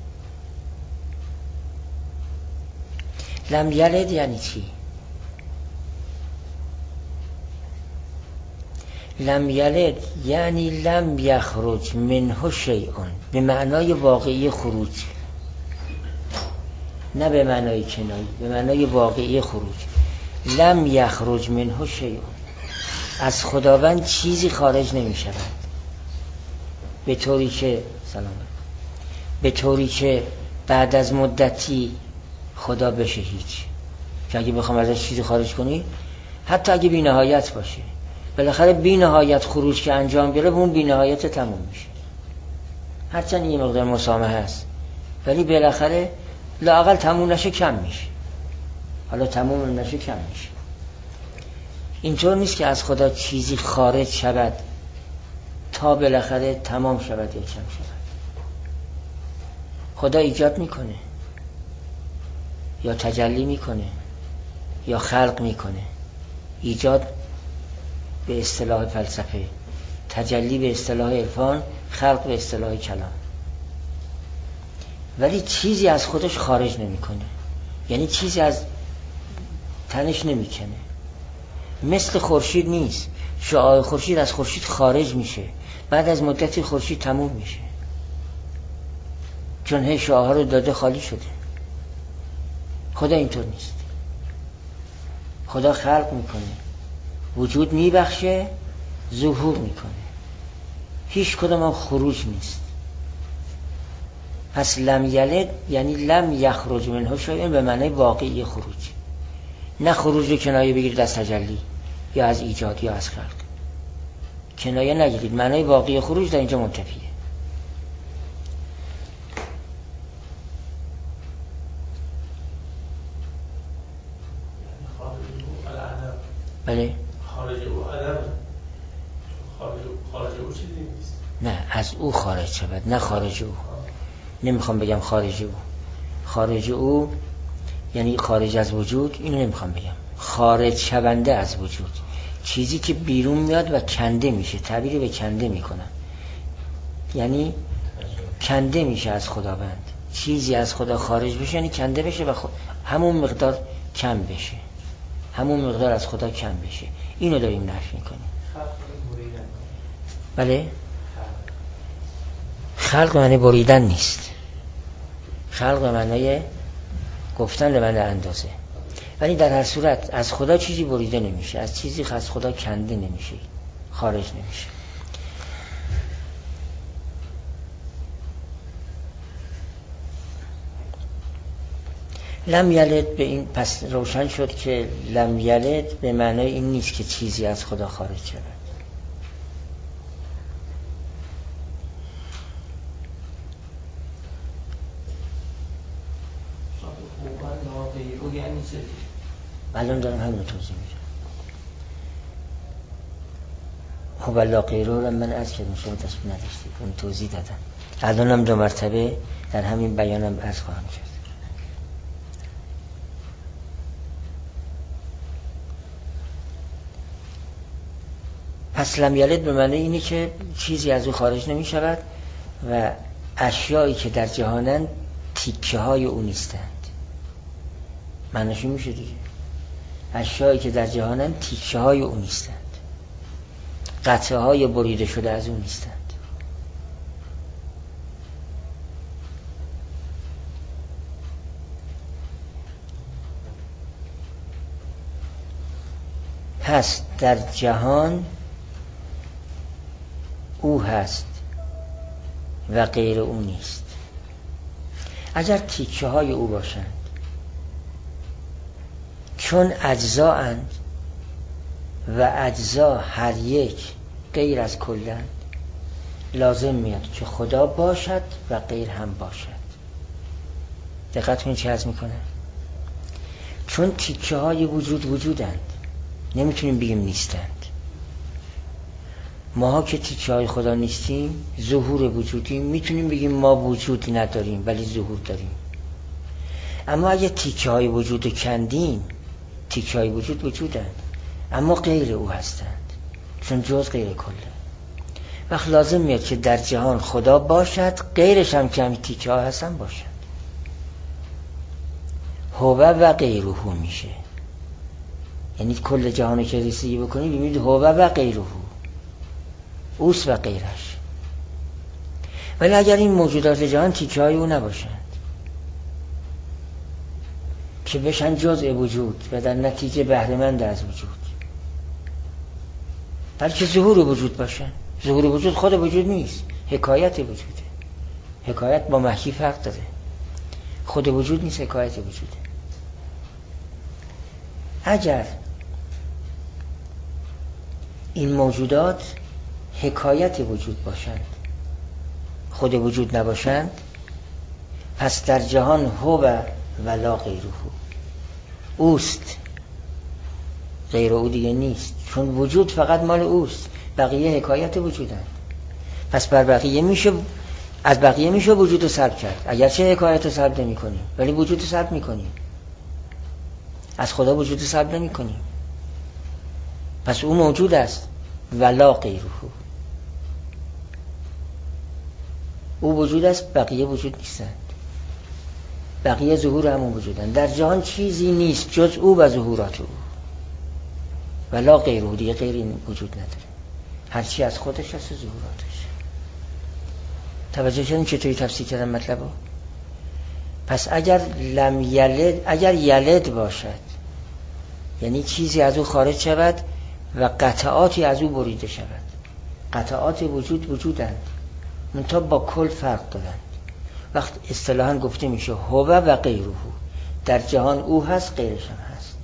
لم یلد یعنی چی؟ لم یلد یعنی لم یخرج منه شیء، به معنای واقعی خروج، نه به معنای کنایی، به معنای واقعی خروج. لم یخرج منه شیء، از خداوند چیزی خارج نمی شود به طوری که بعد از مدتی خدا بشه هیچ. که اگه بخوام ازش چیزی خارج کنی، حتی اگه بی نهایت باشه، بالاخره بی نهایت خروج که انجام بره به اون بی نهایت تموم میشه. هرچند این مقدار مسامحه هست ولی بالاخره لااقل تموم نشه کم میشه. حالا تموم نشه کم میشه. اینطور نیست که از خدا چیزی خارج شود تا بالاخره تمام شود یا کم شود. خدا ایجاد میکنه یا تجلی میکنه یا خلق میکنه. ایجاد به اصطلاح فلسفه، تجلی به اصطلاح عرفان، خلق به اصطلاح کلام. ولی چیزی از خودش خارج نمیکنه، یعنی چیزی از تنش نمیکنه. مثل خورشید نیست. شعاع خورشید از خورشید خارج میشه، بعد از مدتی خورشید تموم میشه، چون هی شعاعها رو داده خالی شده. خدا اینطور نیست. خدا خلق میکنه، وجود میبخشه، ظهور میکنه. هیچ کدام هم خروج نیست. پس لم یلد یعنی لم یخرج منه شیء، به معنی واقعی خروج، نه خروج رو کنایه بگیرید از تجلی یا از ایجاد یا از خلق. کنایه نگیرید، معنی واقعی خروج در اینجا منتفیه. بله. خارج او عدم، خارج او چیزی نیست. نه، از او خارج شود، نه خارج او. نمیخوام بگم خارج او. خارج او یعنی خارج از وجود، اینو نمیخوام بگم. خارج شونده از وجود، چیزی که بیرون میاد و کنده میشه. تعبیری به کنده میکنم، یعنی کنده میشه از خداوند. چیزی از خدا خارج بشه یعنی کنده بشه و همون مقدار کم بشه، همون مقدار از خدا کم بشه. اینو داریم نفی میکنیم. بله. خلق معنی بریدن نیست. خلق معنی گفتن به معنی اندازه. ولی در هر صورت از خدا چیزی بریده نمیشه، از چیزی از خدا کنده نمیشه، خارج نمیشه. لم یلد به این پس روشن شد که لم یلد به معنای این نیست که چیزی از خدا خارج شود. الان دارم همین توضیح میدم. هو لا غیره رو من عرض کردم، شما تصمیم نداشتید، اون توضیح دادم. الان هم 2 مرتبه در همین بیانم عرض خواهم کرد. پس لم یلد به معنی اینه که چیزی از او خارج نمی شود و اشیایی که در جهانند تیکه های او نیستند. معنیش میشه دیگه. اشیایی که در جهانند تیکه های او نیستند، قطعه های بریده شده از او نیستند. پس در جهان او هست و غیر او نیست. اگر تیکه های او باشند، چون اجزا اند و اجزا هر یک غیر از کلند، لازم میاد که خدا باشد و غیر هم باشد. دقت کنید چه عرض میکنه. چون تیکه های وجودند، نمیتونیم بگیم نیستند. ماها که تیکه های خدا نیستیم، ظهور وجودیم، میتونیم بگیم ما وجود نداریم ولی ظهور داریم. اما اگه تیکه های وجود کندیم، تیکه های وجود وجودن اما غیر او هستند، چون جز غیر کله. وقت لازم میاد که در جهان خدا باشد، غیرش هم که همین تیکه ها هستن باشد. هو و غیره میشه، یعنی کل جهانی که رسیدگی بکنی ببینید هو و غیره، اوست و غیرش. ولی اگر این موجودات جهان تیکه های او نباشند که بشن جزء وجود و در نتیجه بهره‌مند از وجود، بلکه ظهور وجود باشن. ظهور وجود خود وجود نیست، حکایت وجوده. حکایت با محکی فرق داره. خود وجود نیست، حکایت وجوده. اگر این موجودات حکایت وجود باشند، خود وجود نباشند، پس در جهان هو و لا غیره، اوست، غیر او دیگه نیست، چون وجود فقط مال اوست، بقیه حکایت وجودند. پس بر بقیه میشه، از بقیه میشه وجود رو سلب کرد، اگرچه حکایت رو سلب نمی کنیم ولی وجود رو سلب میکنیم. از خدا وجود رو سلب نمی کنیم، پس او موجود است ولا غیره، او وجود است، بقیه وجود نیستند، بقیه ظهور همون وجودند. در جهان چیزی نیست جز او و ظهورات او، ولا غیره، دیگه غیر این وجود نداره. هرچی از خودش هست و ظهوراتش. توجه کردین چطوری تفسیر کردن مطلب رو؟ پس اگر لم یلد، اگر یلد باشد یعنی چیزی از او خارج شود و قطعاتی از او بریده شود. قطعات وجود وجودند، منتها با کل فرق دارند. وقت اصطلاحاً گفته میشه هو و غیره، در جهان او هست، غیرش هم هست.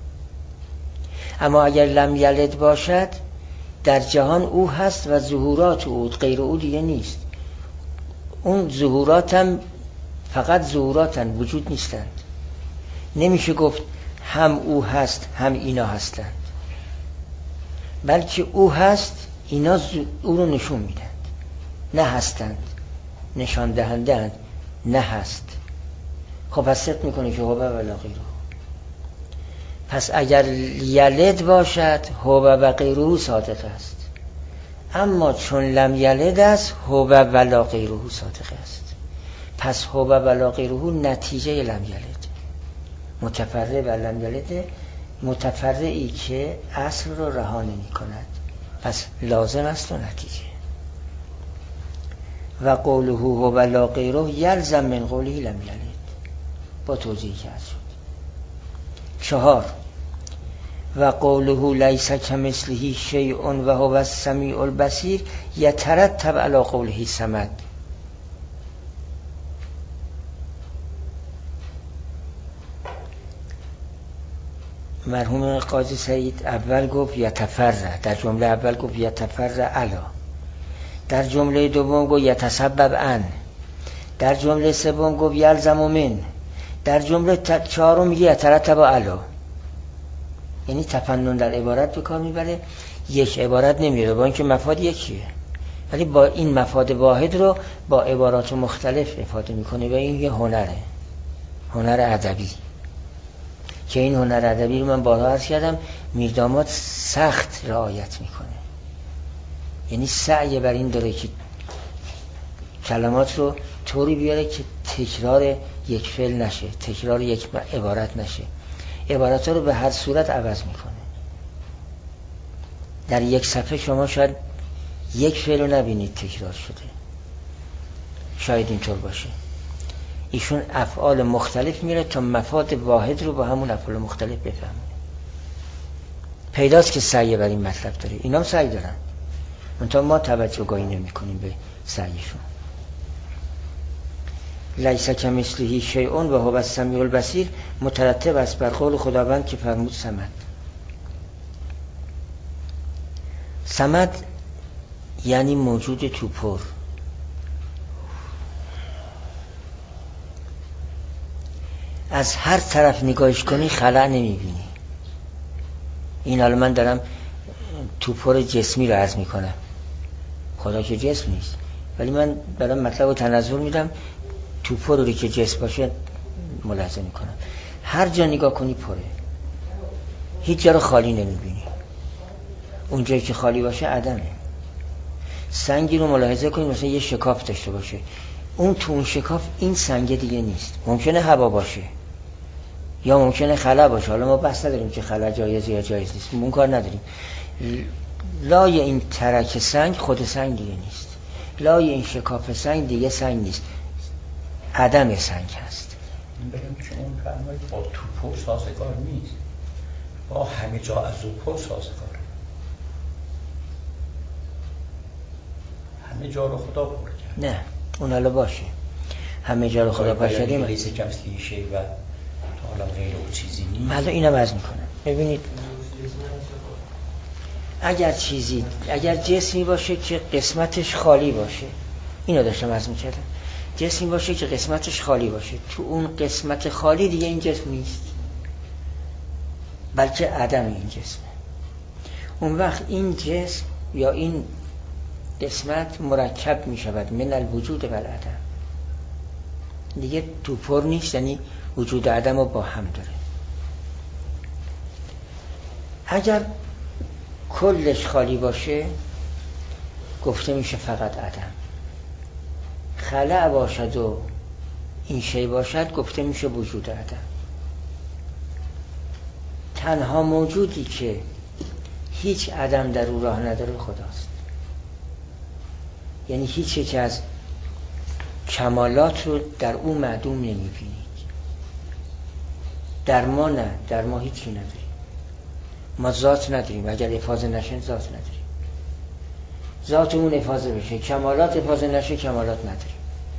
اما اگر لم یلد باشد، در جهان او هست و ظهورات او، غیر او دیگه نیست. اون ظهورات هم فقط ظهوراتن، وجود نیستند. نمیشه گفت هم او هست هم اینا هستند، بلکه او هست، اینا او رو نشون میدند، نه هستند، نشان دهندند، نه هست. خب پس صدق میکنه که هو و لا غیره. پس اگر یلد باشد هو و غیره صادق است، اما چون لم یلد است هو و لا غیره صادق است. پس هو و لا غیره نتیجه لم یلد، متفرع و لم یلد، متفرعی که اصل رو رها نمی کند، پس لازم است و نتیجه. و قوله هو و لا غیره یلزم من قوله لم یلد، با توضیح کرد شد. 4 و قوله لیس کمثله شیء و هو السمیع البصیر یترتب علی قوله صمد. مرحوم قاضی سعید اول گفت یتفرع، در جمله اول گفت یتفرع علی، در جمله دوم گفت یتسبب ان، در جمله سوم گفت یلزم من، در جمله چهارم میگه یترتب علی. یعنی تفنن در عبارت به کار میبره، یک عبارت نمیره، با اینکه مفاد یکیه ولی با این مفاد واحد رو با عبارات مختلف افاده میکنه و این یه هنره، هنر ادبی، که این هنر ادبی رو من بارها عرض کردم میرداماد سخت رعایت میکنه. یعنی سعی بر این داره که کلمات رو طوری بیاره که تکرار یک فعل نشه، تکرار یک عبارت نشه، عبارات رو به هر صورت عوض میکنه. در یک صفحه شما شاید یک فعل رو نبینید تکرار شده، شاید اینطور باشه. ایشون افعال مختلف میره تا مفاد واحد رو با همون افعال مختلف بفهمه. پیداست که سعی بر این مطلب داره، اینا هم سعی دارن، منتها ما توجه گاهی نمی کنیم به سعیشون. لیس کمثله شیء و هو السمیع البصیر مترتب است بر قول خداوند که فرمود صمد. صمد یعنی موجود توپر، از هر طرف نگاهش کنی خلأ نمیبینی. این حالا من دارم توپر جسمی رو عرض میکنم، خدا که جسم نیست، ولی من دارم مطلب رو تنظر میدم. توپر رو که جسم باشه ملاحظه میکنم هر جا نگاه کنی پره، هیچ جا رو خالی نمیبینی. اون جایی که خالی باشه عدمه. سنگی رو ملاحظه کنید مثلا یه شکاف داشته باشه، اون تو اون شکاف این سنگ دیگه نیست. ممکنه هوا باشه یا ممکنه خلا باشه، حالا ما بحث نداریم که خلا جایز یا جایز نیست، اون کار نداریم. لای این ترک سنگ خود سنگ دیگه نیست، لای این شکاف سنگ دیگه سنگ نیست، عدم سنگ هست. بگم که اون فرمایید با توپو سازگار نیست، با همه جا از توپو سازگار. همه جا رو خدا پر کرد. نه اون حالا باشه، همه جا رو خدا پر کرد لیس کمثله شیء و حالا غیر او چیزی نیست. حالا اینم عرض میکنم. ببینید اگر جسمی باشه که قسمتش خالی باشه، اینو داشتم عرض میکردم، جسمی باشه که قسمتش خالی باشه، تو اون قسمت خالی دیگه این جسم نیست، بلکه عدم این جسمه. اون وقت این جسم یا این قسمت مرکب می شود من الوجود و العدم، دیگه تو پر نیست، یعنی وجود عدم رو با هم داره. اگر کلش خالی باشه گفته میشه فقط عدم. خلأ باشد و این شی باشد گفته میشه وجود عدم. تنها موجودی که هیچ عدم در او راه نداره خداست. یعنی هیچ یک از کمالات رو در او معدوم نمیبینید. در ما نه، در ما هیچی نداریم. ما ذات نداریم، اگر افاضه نشه ذات نداریم. ذاتمون افاضه بشه، کمالات افاضه نشه کمالات نداریم.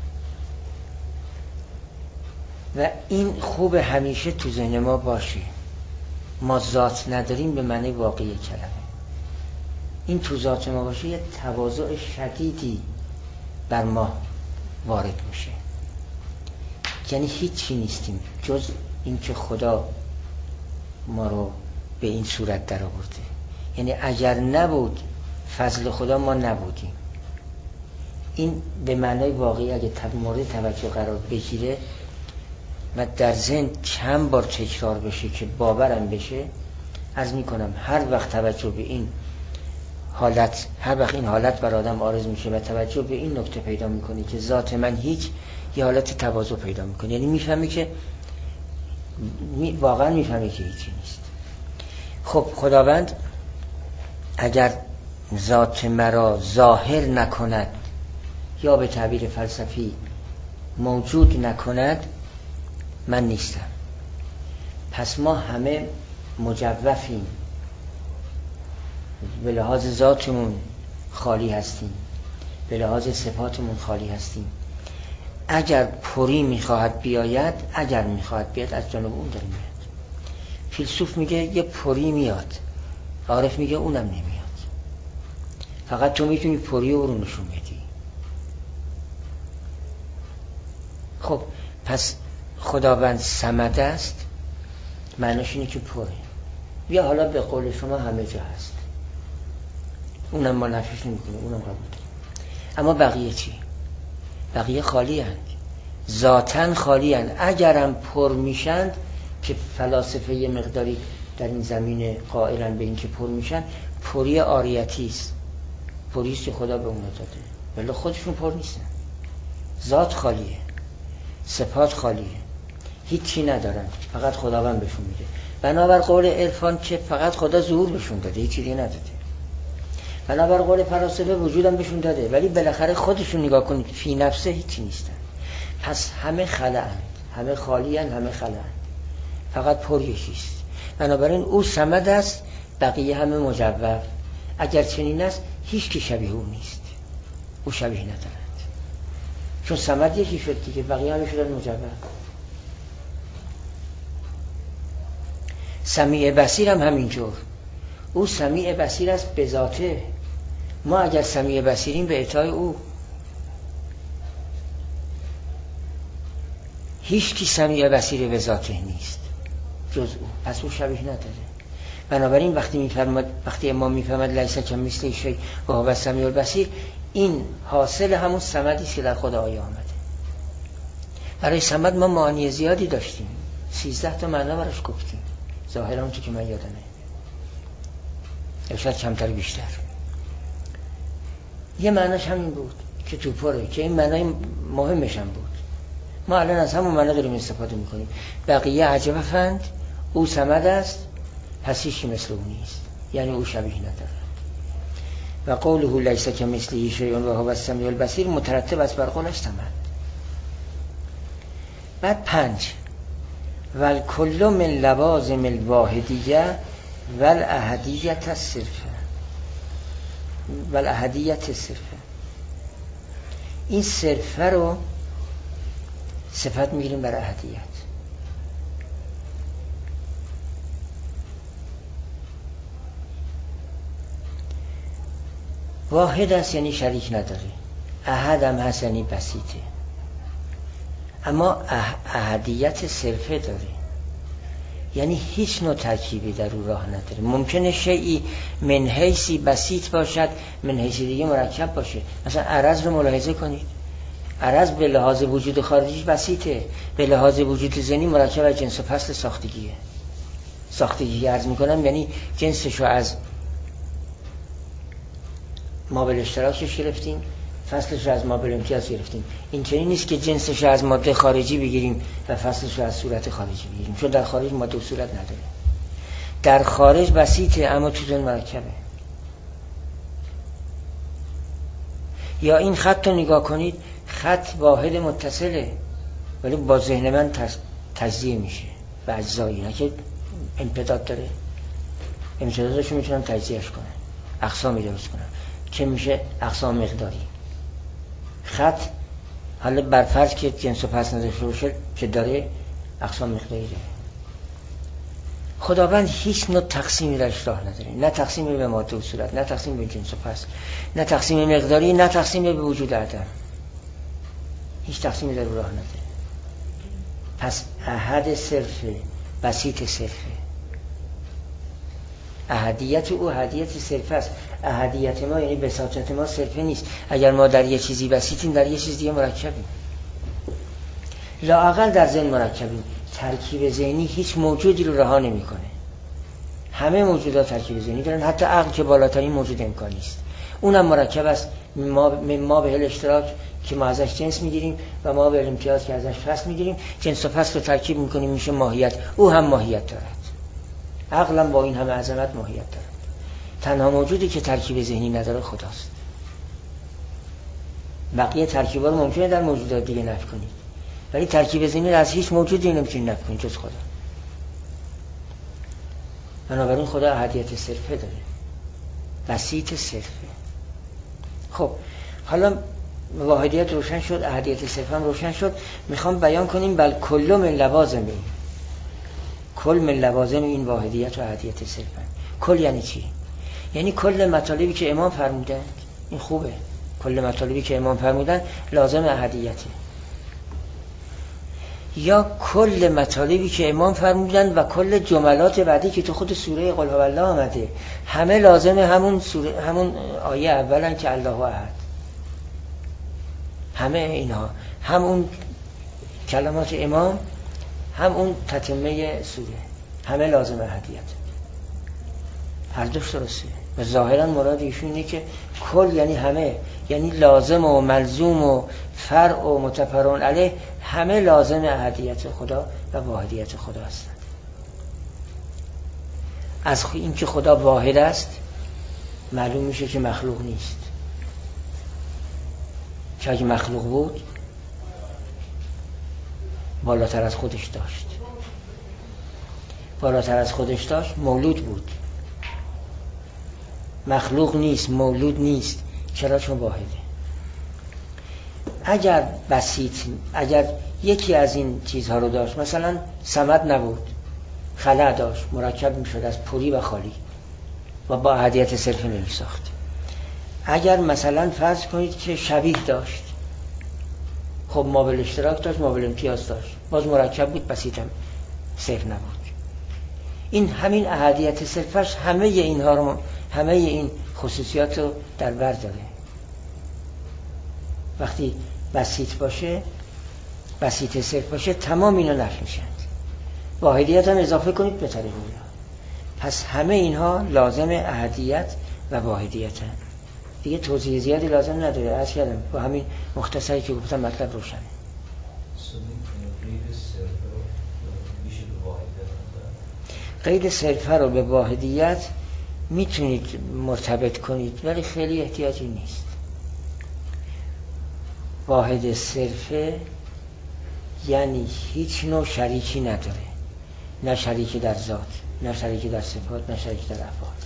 و این خوب همیشه تو ذهن ما باشه، ما ذات نداریم به معنی واقعی کلمه. این تو ذات ما باشه یه تواضع شدیدی بر ما وارد میشه، یعنی هیچی نیستیم جز این که خدا ما رو به این صورت در آورده. یعنی اگر نبود فضل خدا ما نبودیم. این به معنای واقعی اگه مورد توجه قرار بگیره و در ذهن چند بار تکرار بشه که باورم بشه، عرض میکنم هر وقت توجه به این حالت، هر وقت این حالت بر آدم عارض میشه و توجه به این نکته پیدا میکنه که ذات من هیچ، یه حالت تواضع پیدا میکنه. یعنی میفهمی که واقعا میفهمی که هیچی نیست. خب خداوند اگر ذات مرا ظاهر نکند یا به تعبیر فلسفی موجود نکند، من نیستم. پس ما همه مجوفیم، به لحاظ ذاتمون خالی هستیم، به لحاظ صفاتمون خالی هستیم. اگر پری میخواهد بیاید، از جانب اون داره میاد. فیلسوف میگه یه پری میاد، عارف میگه اونم نمیاد. فقط تو میتونی پری رو نشون بدی. خب پس خداوند صمد است، معناش اینه که پره. یا حالا به قول شما همه جا هست، اونم ما نفیش نمیکنه، اونم قبول داریم. اما بقیه چی؟ بقیه خالی هست، ذاتن خالی هست. اگرم پر میشند که فلاسفه یه مقداری در این زمینه قائلن به این که پر میشن، پری آریتی است، پریست که خدا به اون داده، ولی خودشون پر نیستن. ذات خالیه، صفات خالیه، هیچی ندارن، فقط خداوند بهشون میده. بنابر قول عرفان که فقط خدا ظهور بهشون داده، هیچی دیگه نداده. بنابر قول فلاسفه وجودم بهشون داده، ولی بالاخره خودشون نگاه کنید فی نفسه هیچی نیستن. پس همه خلأند، همه خالی‌اند، همه خلأند، فقط پر یکیست. بنابراین او صمد است، بقیه همه مجوف. اگر چنین است هیچ کی شبیه او نیست، او شبیه ندارد، چون صمد یکی شد دیگه، بقیه همه شدن مجوف. سمیع بصیر هم همینجور، او سمیع بصیر است به ذاته. ما اگر سمیع بصیریم به اطاع او. هیچ کی سمیع بصیر به ذاته نیست جز او، پس او شبیه نداره. بنابراین وقتی امام میفهمد لیس کمثله شیء و هو السمیع البصیر، این حاصل همون صمدی است که در خدا آیه آمده. برای صمد ما معانی زیادی داشتیم، 13 تا معنا براش گفتیم ظاهرا اون که من یادمه، یا شاید کمتر بیشتر. یه معناش همین بود که توپره، که این معنای مهمش هم بود. ما الان از همون معنا داریم استفاده میکنیم. بقیه عجب فند او صمد است پس هیچی مثل او نیست، یعنی او شبیه نداره. و قوله لیس کمثله شیء و هو السمیع البصیر مترتب است بر قولش صمد. بعد 5 والکل من لوازم الواحدیه والاحدیت الصرفه. والاحدیت الصرفه، این صرفه رو صفت میگیریم بر احدیت. واحد است یعنی شریک نداره، احد هم هست یعنی بسیطه، اما احدیت صرفه داره، یعنی هیچ نوع ترکیبی در او راه نداره. ممکنه شیئی من حیثی بسیط باشد، من حیثی دیگه مرکب باشه. مثلا عرض رو ملاحظه کنید، عرض به لحاظ وجود خارجیش بسیطه، به لحاظ وجود ذهنی مرکب از جنس و فصل ساختگیه. ساختگی عرض میکنم یعنی جنسش رو از مابل اشتراکش گرفتیم، فصلش رو از مابل امتیاز گرفتیم. این چنین نیست که جنسش رو از ماده خارجی بگیریم و فصلش رو از صورت خارجی بگیریم، چون در خارج ماده و صورت نداره. در خارج بسیطه اما تو ذهن مرکبه. یا این خط رو نگاه کنید، خط واحد متصله ولی با ذهن من تجزیه میشه به اجزایی، نه که امتداد داره. امتدادش رو میتونم تجزیهش کنم، اقسامی درست کنم که میشه اقسام مقداری. خط حالا برفرض که جنس و پس نداشته باشه که داره اقسام مقداری داره. خداوند هیچ نوع تقسیمی درش راه نداره، نه تقسیمی به ماده و صورت، نه تقسیمی به جنس و پس، نه تقسیم مقداری، نه تقسیمی به وجود عدم. هیچ تقسیمی در راه نداره. پس احد صرفه، بسیط صرفه. احدیت او احدیت صرفه است. احدیت ما یعنی بساطت ما صرفه نیست. اگر ما در یه چیزی بسیطیم در یه چیز دیگه مرکبیم، لااقل در ذهن مرکبیم. ترکیب ذهنی هیچ موجودی رو رها نمی‌کنه. همه موجودات ترکیب ذهنی دارن، حتی عقل که بالاترین موجود امکانی است، اونم مرکب است. ما به الاشتراک که ما ازش جنس میگیریم و ما به امتیاز که ازش فصل میگیریم، جنس و فصل رو ترکیب میکنیم میشه ماهیت. او هم ماهیت دارد، عقلم با این همه عظمت ماهیت دارد. تنها موجودی که ترکیب ذهنی نداره خداست. بقیه ترکیبا رو ممکنه در موجودات دیگه نفی کنید، ولی ترکیب ذهنی رو از هیچ موجودی نمیتونید نفی کنید جز خدا. بنابراین خدا احدیت صرفه داره، بسیط صرفه. خب حالا واحدیت روشن شد، احدیت صرفه هم روشن شد. میخوام بیان کنیم بل کل من لوازم، کل من لوازم این واحدیت و احدیت صرفه. کل یعنی چی؟ یعنی کل مطالبی که امام فرمودن. این خوبه، کل مطالبی که امام فرمودن لازم احدیته، یا کل مطالبی که امام فرمودن و کل جملات بعدی که تو خود سوره قل هو الله آمده، همه لازم همون آیه اولن که الله احد. همه اینها، هم اون کلمات امام، هم اون تتمه سوره، همه لازم احدیت. هر دوش درسته و ظاهرا مراد ایشون اینه که کل یعنی همه، یعنی لازم و ملزوم و فرع و متفرعون علیه، همه لازم احدیت خدا و واحدیت خدا هستند. از این که خدا واحد است معلوم میشه که مخلوق نیست، که اگه مخلوق بود بالاتر از خودش داشت، بالاتر از خودش داشت مولود بود. مخلوق نیست، مولود نیست. چرا؟ چون واحده. اگر بسیط، اگر یکی از این چیزها رو داشت، مثلا صمد نبود، خلأ داشت، مرکب میشد از پری و خالی و با احدیت صرفه نمیساخت. اگر مثلا فرض کنید که شبیه داشت، خب مابل اشتراک داشت، مابل امتیاز داشت، باز مرکب بود، بسیطم صرف نبود. این همین احدیت صرفش همه اینها رو، همه این خصوصیات رو در بر داره. وقتی بسیط باشه بسیط صرف باشه تمام اینا نفی میشن. واحدیت هم اضافه کنید به طریق اونا. پس همه اینها لازم احدیت و واحدیت هم. دیگه توضیح زیادی لازم نداره. عرض کردم با همین مختصری که گفتم مطلب روشنه. قید صرفه رو به واحدیت میتونید مرتبط کنید ولی خیلی احتیاجی نیست. واحد صرفه یعنی هیچ نوع شریکی نداره، نه شریکی در ذات، نه شریکی در صفات، نه شریکی در افعال،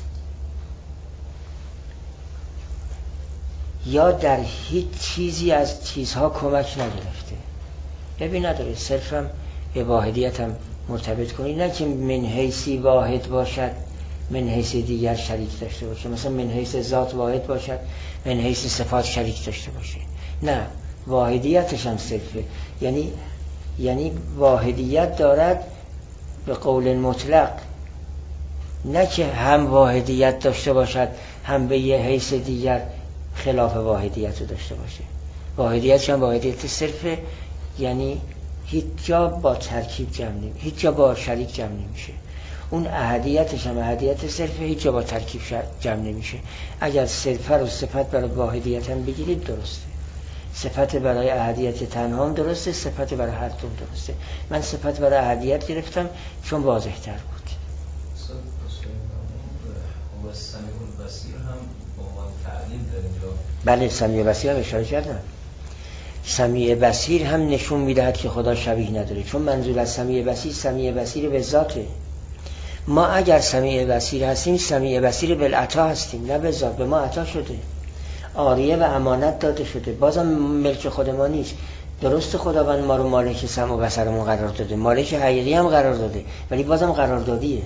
یا در هیچ چیزی از چیزها کمک نگرفته. ببین نداره. صرفم به واحدیت هم مرتبط کنید، نه که من حیثی واحد باشد من حیث دیگر شریک داشته باشه، مثلا من حیث ذات واحد باشد من حیث صفات شریک داشته باشه. نه، واحدیتش هم صرفه. یعنی واحدیت دارد به قول مطلق، نه که هم واحدیت داشته باشد هم به یه حیث دیگر خلاف واحدیت رو داشته باشه. واحدیتش هم واحدیت صرفه، یعنی هیچ جا با ترکیب جمع نمیشه، هیچ جا با شریک جمع نمیشه. اون احدیتش هم احدیت صرفه، هیچ جا با ترکیب جمع نمیشه. اگر صرفه رو صفت برای واحدیت هم بگیرید درسته، صفت برای احدیت تنها هم درسته، صفت برای هر دوم درسته. من صفت برای احدیت گرفتم چون واضح تر بود. و سمیع البصیر هم به عنوان تعلیم در اینجا. بله، سمیع بصیر هم اشاره کردم. سمیع بصیر هم نشون میدهد که خدا شبیه نداره، چون منظور از سمیع بصیر سمیع بصیر به ذاته. ما اگر سمیع بصیر هستیم سمیع بصیر بالعطا هستیم، نه به ذات. به ما عطا شده، عاریه و امانت داده شده، بازم ملک خود ما نیست. درست خداوند ما رو مالک سمع و بصرمون قرار داده، مالک حقیقی هم قرار داده، ولی بازم قراردادیه.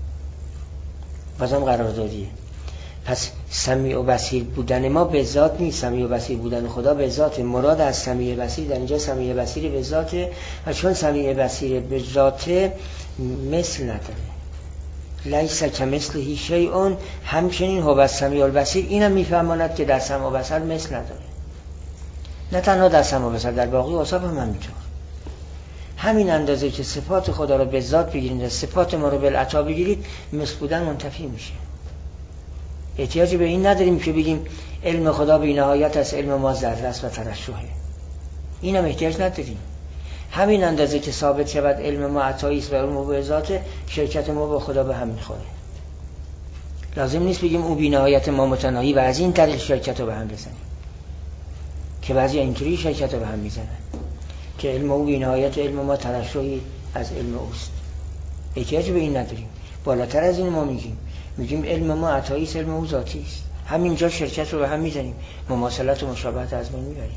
پس سمیع و بصیر بودن ما به ذات نیست، سمیع و بصیر بودن خدا به ذات. مراد از سمیع بصیر در اینجا سمیع بصیر به ذاته، و چون سمیع بصیر به ذاته مثل نداره، لیس کمثله شیء، همچنین هو السمیع البصیر. اینم میفهماند که در سمع و بصر مثل نداره. نه تنها در سمع و بصر، در باقی اوصاف هم همینطور. همین اندازه که صفات خدا رو به ذات بگیرید، صفات ما رو بالعطا بگیرید، مثل بودن منتفی میشه. احتیاجی به این نداریم که بگیم علم خدا بی نهایت است، علم ما ذره است و ترشحه. اینم احتیاج نداریم. همین اندازه که ثابت شود علم ما عطایی است و علم ما به ذات، شرکت ما با خدا به هم میخوره. لازم نیست بگیم او بی نهایت ما متناهی و از این طریق شرکت رو به هم بزنیم، که بعضی اینطوری شرکت رو به هم میزنن که علم او بی نهایت و علم ما ترشحی از علم اوست. احتیاج به این نداریم. بالاتر از این ما میگیم علم ما عطایی است، علم او ذاتی است. همینجا شرکت رو به هم میزنیم، مماثلت و مشابهت از بین میبریم.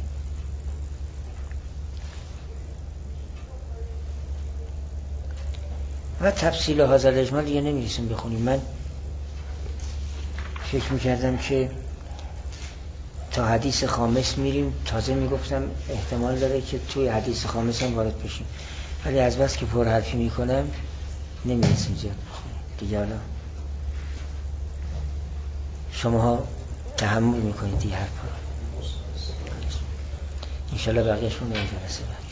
و تفصیل هذا الاجمال دیگه نمیرسیم بخونیم. من فکر میکردم که تا حدیث خامس میریم، تازه میگفتم احتمال داره که توی حدیث خامس هم وارد بشیم، ولی از بس که پر حرفی میکنم نمیرسیم زیاد بخونیم دیگه. حالا شماها تحمل میکنید دیگه حرفا رو، انشالله بقیه‌شون رو جلسه بعد.